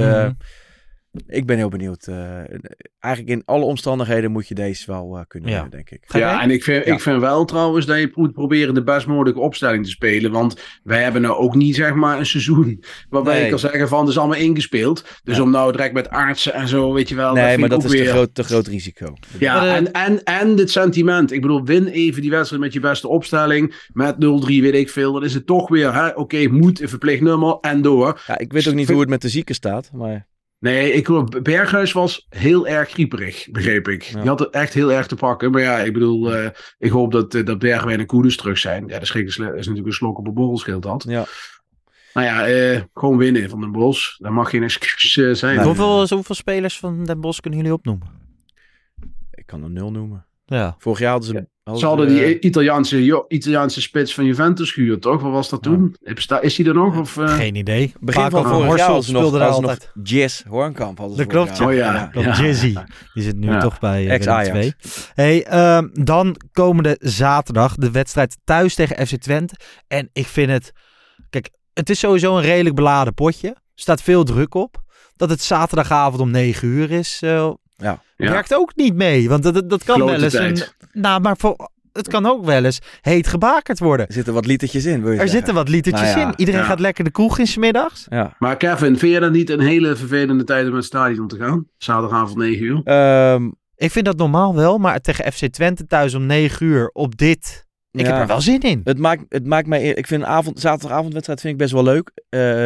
ik ben heel benieuwd. Eigenlijk in alle omstandigheden moet je deze wel kunnen winnen, denk ik. Ja, en ik vind wel trouwens dat je moet proberen de best mogelijke opstelling te spelen. Want wij hebben nou ook niet zeg maar een seizoen waarbij je kan zeggen van het is allemaal ingespeeld. Dus om nou direct met artsen en zo, weet je wel. Nee, maar dat is te groot risico. Ja, en dit sentiment. Ik bedoel, win even die wedstrijd met je beste opstelling. Met 0-3 weet ik veel. Dan is het toch weer, oké, moet een verplicht nummer en door. Ja, ik weet ook niet hoe het met de zieken staat, maar... Nee, Berghuis was heel erg grieperig, begreep ik. Ja. Die had het echt heel erg te pakken. Maar ja, ik bedoel, ik hoop dat Bergwijn en Koeders terug zijn. Ja, dat is natuurlijk een slok op een borrel, scheelt dat. Ja. Nou ja, gewoon winnen van Den Bosch. Dat mag geen excuus zijn. Hoeveel spelers van Den Bosch kunnen jullie opnoemen? Ik kan er 0 noemen. Ja. Vorig jaar hadden ze... Ze hadden die Italiaanse spits van Juventus gehuurd, toch? Wat was dat toen? Is die er nog? Of, Geen idee. Begin van vorig jaar hadden ze nog Jazz Hoornkamp. Dat klopt. Jazzy. Die zit nu toch bij ex-Ajax. Hey, dan komende zaterdag de wedstrijd thuis tegen FC Twente. En ik vind het... Kijk, het is sowieso een redelijk beladen potje. Er staat veel druk op. Dat het zaterdagavond om 9 uur is... werkt ook niet mee. Want dat kan wel eens... het kan ook wel eens heet gebakerd worden. Er zitten wat litertjes in, zitten wat litertjes in. Iedereen gaat lekker de kroeg in 's middags. Ja. Maar Kevin, vind je dat niet een hele vervelende tijd om naar het stadion te gaan? Zaterdagavond 9 uur? Ik vind dat normaal wel, maar tegen FC Twente thuis om 9 uur op dit... Ik heb er wel zin in. Het maakt mij... Ik vind zaterdagavondwedstrijd vind ik best wel leuk.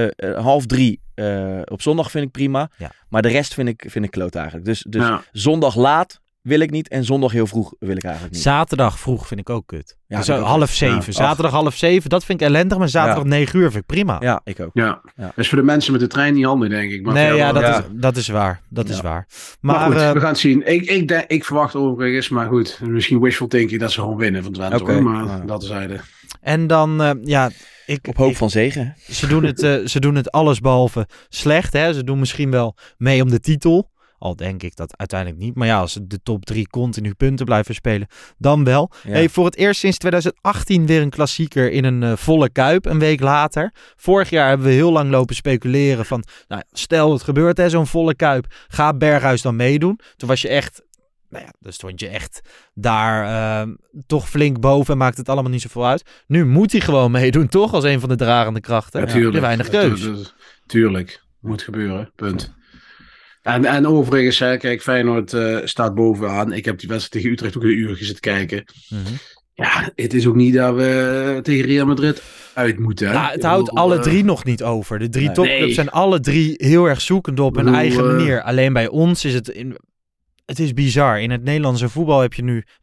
2:30 op zondag vind ik prima. Ja. Maar de rest vind ik kloot eigenlijk. Dus zondag laat wil ik niet en zondag heel vroeg wil ik eigenlijk niet. Zaterdag vroeg vind ik ook kut. Ja, dus 6:30. Ja. Zaterdag 6:30, dat vind ik ellendig. Maar zaterdag 9 uur vind ik prima. Ja, ik ook. Ja. Dat is voor de mensen met de trein niet handig, denk ik. Maar dat is waar. Dat is waar. Maar goed, we gaan het zien. Ik verwacht overigens, maar goed, misschien wishful thinking dat ze gewoon winnen van Twente. Okay. Maar dat is eigenlijk. En dan, op hoop van zegen. Ze doen het allesbehalve slecht. Hè? Ze doen misschien wel mee om de titel. Al denk ik dat uiteindelijk niet. Maar ja, als de top 3 continu punten blijven spelen, dan wel. Ja. Hey, voor het eerst sinds 2018 weer een klassieker in een volle Kuip. Een week later. Vorig jaar hebben we heel lang lopen speculeren van... Nou, stel het gebeurt, zo'n volle Kuip. Gaat Berghuis dan meedoen? Toen was je echt... dan stond je echt daar toch flink boven en maakt het allemaal niet zoveel uit. Nu moet hij gewoon meedoen, toch? Als een van de dragende krachten. Ja, tuurlijk. Weinig keus. Tuurlijk. Moet gebeuren. Punt. En overigens, kijk, Feyenoord staat bovenaan. Ik heb die wedstrijd tegen Utrecht ook een uur zitten kijken. Mm-hmm. Ja, het is ook niet dat we tegen Real Madrid uit moeten. Hè? Nou, het houdt alle drie nog niet over. De 3 topclubs zijn alle 3 heel erg zoekend op hun eigen manier. Alleen bij ons is het... Het is bizar. In het Nederlandse voetbal heb je nu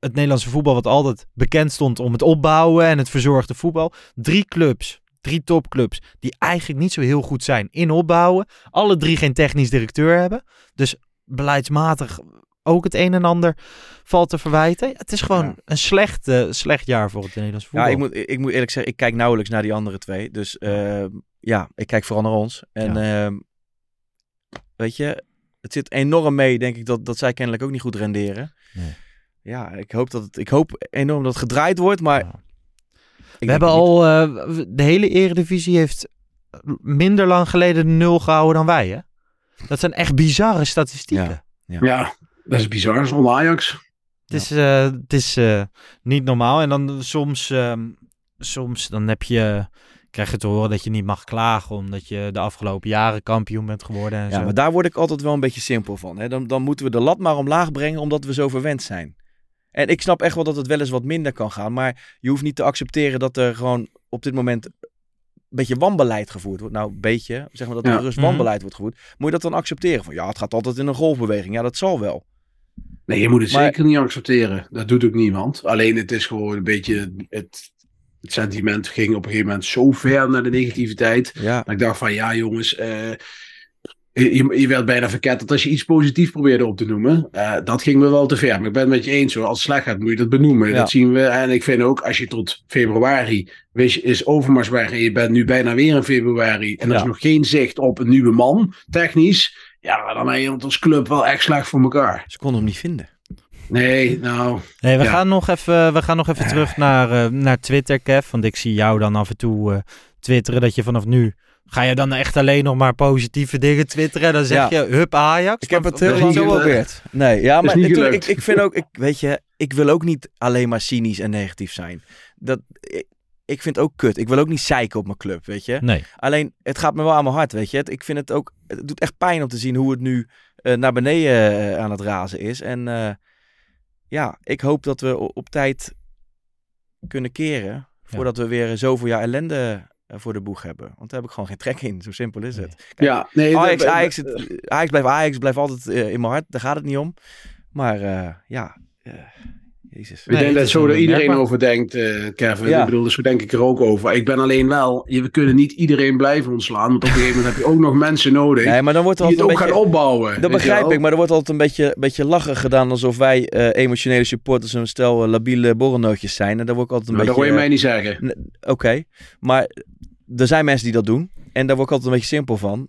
het Nederlandse voetbal wat altijd bekend stond om het opbouwen en het verzorgde voetbal. 3 topclubs die eigenlijk niet zo heel goed zijn in opbouwen. Alle 3 geen technisch directeur hebben. Dus beleidsmatig ook het een en ander valt te verwijten. Het is gewoon een slecht jaar voor het Nederlands voetbal. Ja, ik moet eerlijk zeggen, ik kijk nauwelijks naar die andere 2. Dus ik kijk vooral naar ons. En weet je, het zit enorm mee, denk ik, dat zij kennelijk ook niet goed renderen. Nee. Ja, ik hoop enorm dat het gedraaid wordt, maar... Ja. We hebben al... de hele Eredivisie heeft minder lang geleden de 0 gehouden dan wij, hè? Dat zijn echt bizarre statistieken. Ja, dat is bizar, zonder Ajax. Het is niet normaal. En dan soms dan krijg je te horen dat je niet mag klagen omdat je de afgelopen jaren kampioen bent geworden. En zo. Maar daar word ik altijd wel een beetje simpel van. Hè? Dan moeten we de lat maar omlaag brengen omdat we zo verwend zijn. En ik snap echt wel dat het wel eens wat minder kan gaan. Maar je hoeft niet te accepteren dat er gewoon op dit moment een beetje wanbeleid gevoerd wordt. Nou, een beetje. Zeg maar dat er rust wanbeleid wordt gevoerd. Moet je dat dan accepteren? Van het gaat altijd in een golfbeweging. Ja, dat zal wel. Nee, je moet het zeker niet accepteren. Dat doet ook niemand. Alleen het is gewoon een beetje... Het sentiment ging op een gegeven moment zo ver naar de negativiteit. Ja. Dat ik dacht van, jongens... Je werd bijna verketterd als je iets positiefs probeerde op te noemen. Dat ging me wel te ver. Maar ik ben het met je eens hoor. Als het slecht gaat moet je dat benoemen. Ja. Dat zien we. En ik vind ook als je tot februari is Overmars weg. En je bent nu bijna weer in februari. En er is nog geen zicht op een nieuwe man. Technisch. Ja, dan heb je als club wel echt slecht voor elkaar. Ze konden hem niet vinden. Nee, nou... Nee, we gaan nog even terug naar Twitter, Kev. Want ik zie jou dan af en toe twitteren dat je vanaf nu... Ga je dan echt alleen nog maar positieve dingen twitteren? Dan zeg je, hup Ajax. Ik heb het heel lang geprobeerd. Nee, ja, maar ik vind ook... Ik wil ook niet alleen maar cynisch en negatief zijn. Ik vind het ook kut. Ik wil ook niet zeiken op mijn club, weet je. Nee. Alleen, het gaat me wel aan mijn hart, weet je. Ik vind het ook... Het doet echt pijn om te zien hoe het nu naar beneden aan het razen is. En ik hoop dat we op tijd kunnen keren... voordat we weer zoveel jaar ellende... voor de boeg hebben. Want daar heb ik gewoon geen trek in. Zo simpel is het. Kijk, Ajax blijft Ajax. Blijft altijd in mijn hart. Daar gaat het niet om. Maar Jezus. Ik denk dat zo er iedereen over denkt, Kevin. Ja. Ik bedoel, dus zo denk ik er ook over. Ik ben alleen wel... We kunnen niet iedereen blijven ontslaan. Want op een gegeven moment heb je ook nog mensen nodig... Nee, maar dan wordt die het ook gaan opbouwen. Dat begrijp ik. Maar er wordt altijd een beetje lachen gedaan... alsof wij emotionele supporters... een stel labiele borrelnootjes zijn. En daar word ik altijd dat hoor je mij niet zeggen. Oké. Maar er zijn mensen die dat doen. En daar word ik altijd een beetje simpel van.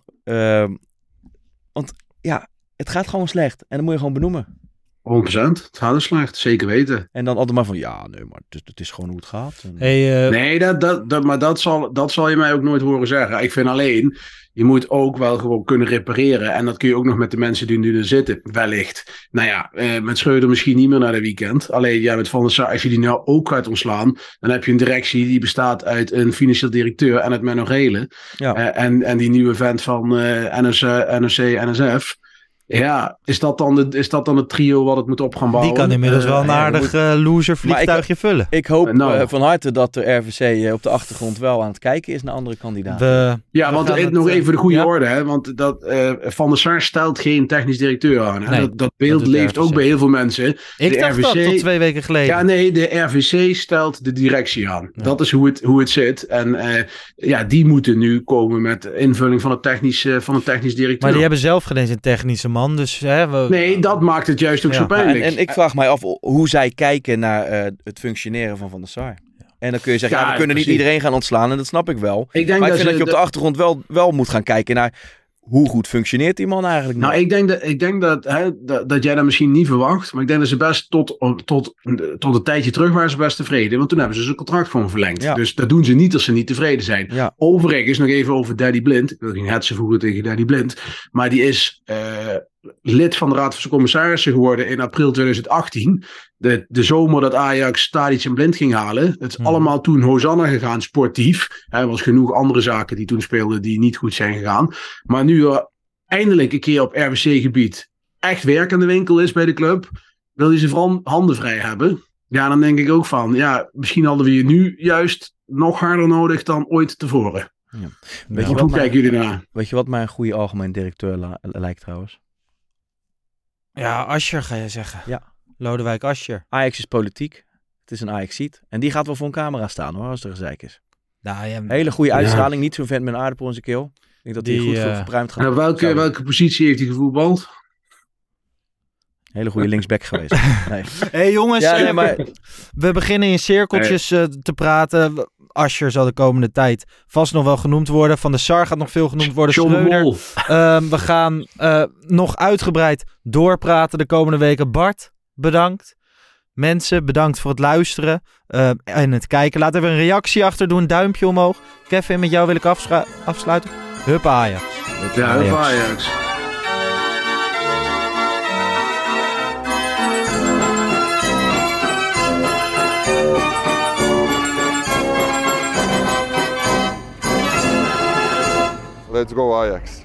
Want het gaat gewoon slecht. En dat moet je gewoon benoemen. 100%. Het gaat dus slecht, zeker weten. En dan altijd maar van, maar het is gewoon hoe het gaat. En... Nee, maar dat zal je mij ook nooit horen zeggen. Ik vind alleen, je moet ook wel gewoon kunnen repareren. En dat kun je ook nog met de mensen die nu er zitten, wellicht. Nou ja, met Schreuder misschien niet meer naar de weekend. Alleen, met Van der Sar, als je die nou ook gaat ontslaan, dan heb je een directie die bestaat uit een financieel directeur en het Menno Relen. Ja. En die nieuwe vent van NOC, NSF. Ja, is dat dan het trio wat het moet op gaan bouwen? Die kan inmiddels wel een aardig loser vliegtuigje vullen. Ik hoop van harte dat de RVC op de achtergrond wel aan het kijken is naar andere kandidaten. Want nog even de goede orde. Hè, want Van der Sar stelt geen technisch directeur aan. Hè? Nee, dat beeld leeft ook bij heel veel mensen. Ik dacht dat tot 2 weken geleden. Ja, nee, de RVC stelt de directie aan. Ja. Dat is hoe het zit. En die moeten nu komen met de invulling van een technisch directeur. Maar die hebben zelf geen eens een technische man, dus... Nee, dat maakt het juist ook zo pijnlijk. En ik vraag mij af hoe zij kijken naar het functioneren van der Sar. En dan kun je zeggen, we kunnen niet iedereen gaan ontslaan en dat snap ik wel. Maar ik vind dat je op de achtergrond wel moet gaan kijken naar... Hoe goed functioneert die man eigenlijk nog? Nou, ik denk dat jij dat misschien niet verwacht. Maar ik denk dat ze best tot een tijdje terug waren ze best tevreden. Want toen hebben ze zijn contract gewoon verlengd. Ja. Dus dat doen ze niet als ze niet tevreden zijn. Ja. Overigens nog even over Daddy Blind. Ik wil geen hetsen voegen tegen Daddy Blind. Maar die is lid van de Raad van Commissarissen geworden in april 2018. De zomer dat Ajax Tadic en Blind ging halen. Het is allemaal toen Hosanna gegaan, sportief. Er was genoeg andere zaken die toen speelden die niet goed zijn gegaan. Maar nu eindelijk een keer op RWC-gebied echt werk aan de winkel is bij de club, wil hij zijn handen vrij hebben. Ja, dan denk ik ook van, misschien hadden we je nu juist nog harder nodig dan ooit tevoren. Ja. Hoe kijken jullie naar? Weet je wat mij een goede algemeen directeur lijkt trouwens? Ja, Asscher ga je zeggen. Ja. Lodewijk Asscher. Ajax is politiek. Het is een Ajaxiet. En die gaat wel voor een camera staan hoor, als er gezeik is. Nou, ja, hele goede uitstraling. Niet zo'n vent met een aardappel in zijn keel. Ik denk dat hij goed voor verpruimd gaat. En op welke positie heeft hij gevoetbald? Hele goede linksback geweest. Nee. Hey jongens, we beginnen in cirkeltjes te praten. Asscher zal de komende tijd vast nog wel genoemd worden. Van der Sar gaat nog veel genoemd worden. Schreuder. We gaan nog uitgebreid doorpraten de komende weken. Bart, bedankt. Mensen, bedankt voor het luisteren en het kijken. Laat even een reactie achter. Doe een duimpje omhoog. Kevin, met jou wil ik afsluiten. Hup Ajax. Hup Ajax. Let's go Ajax.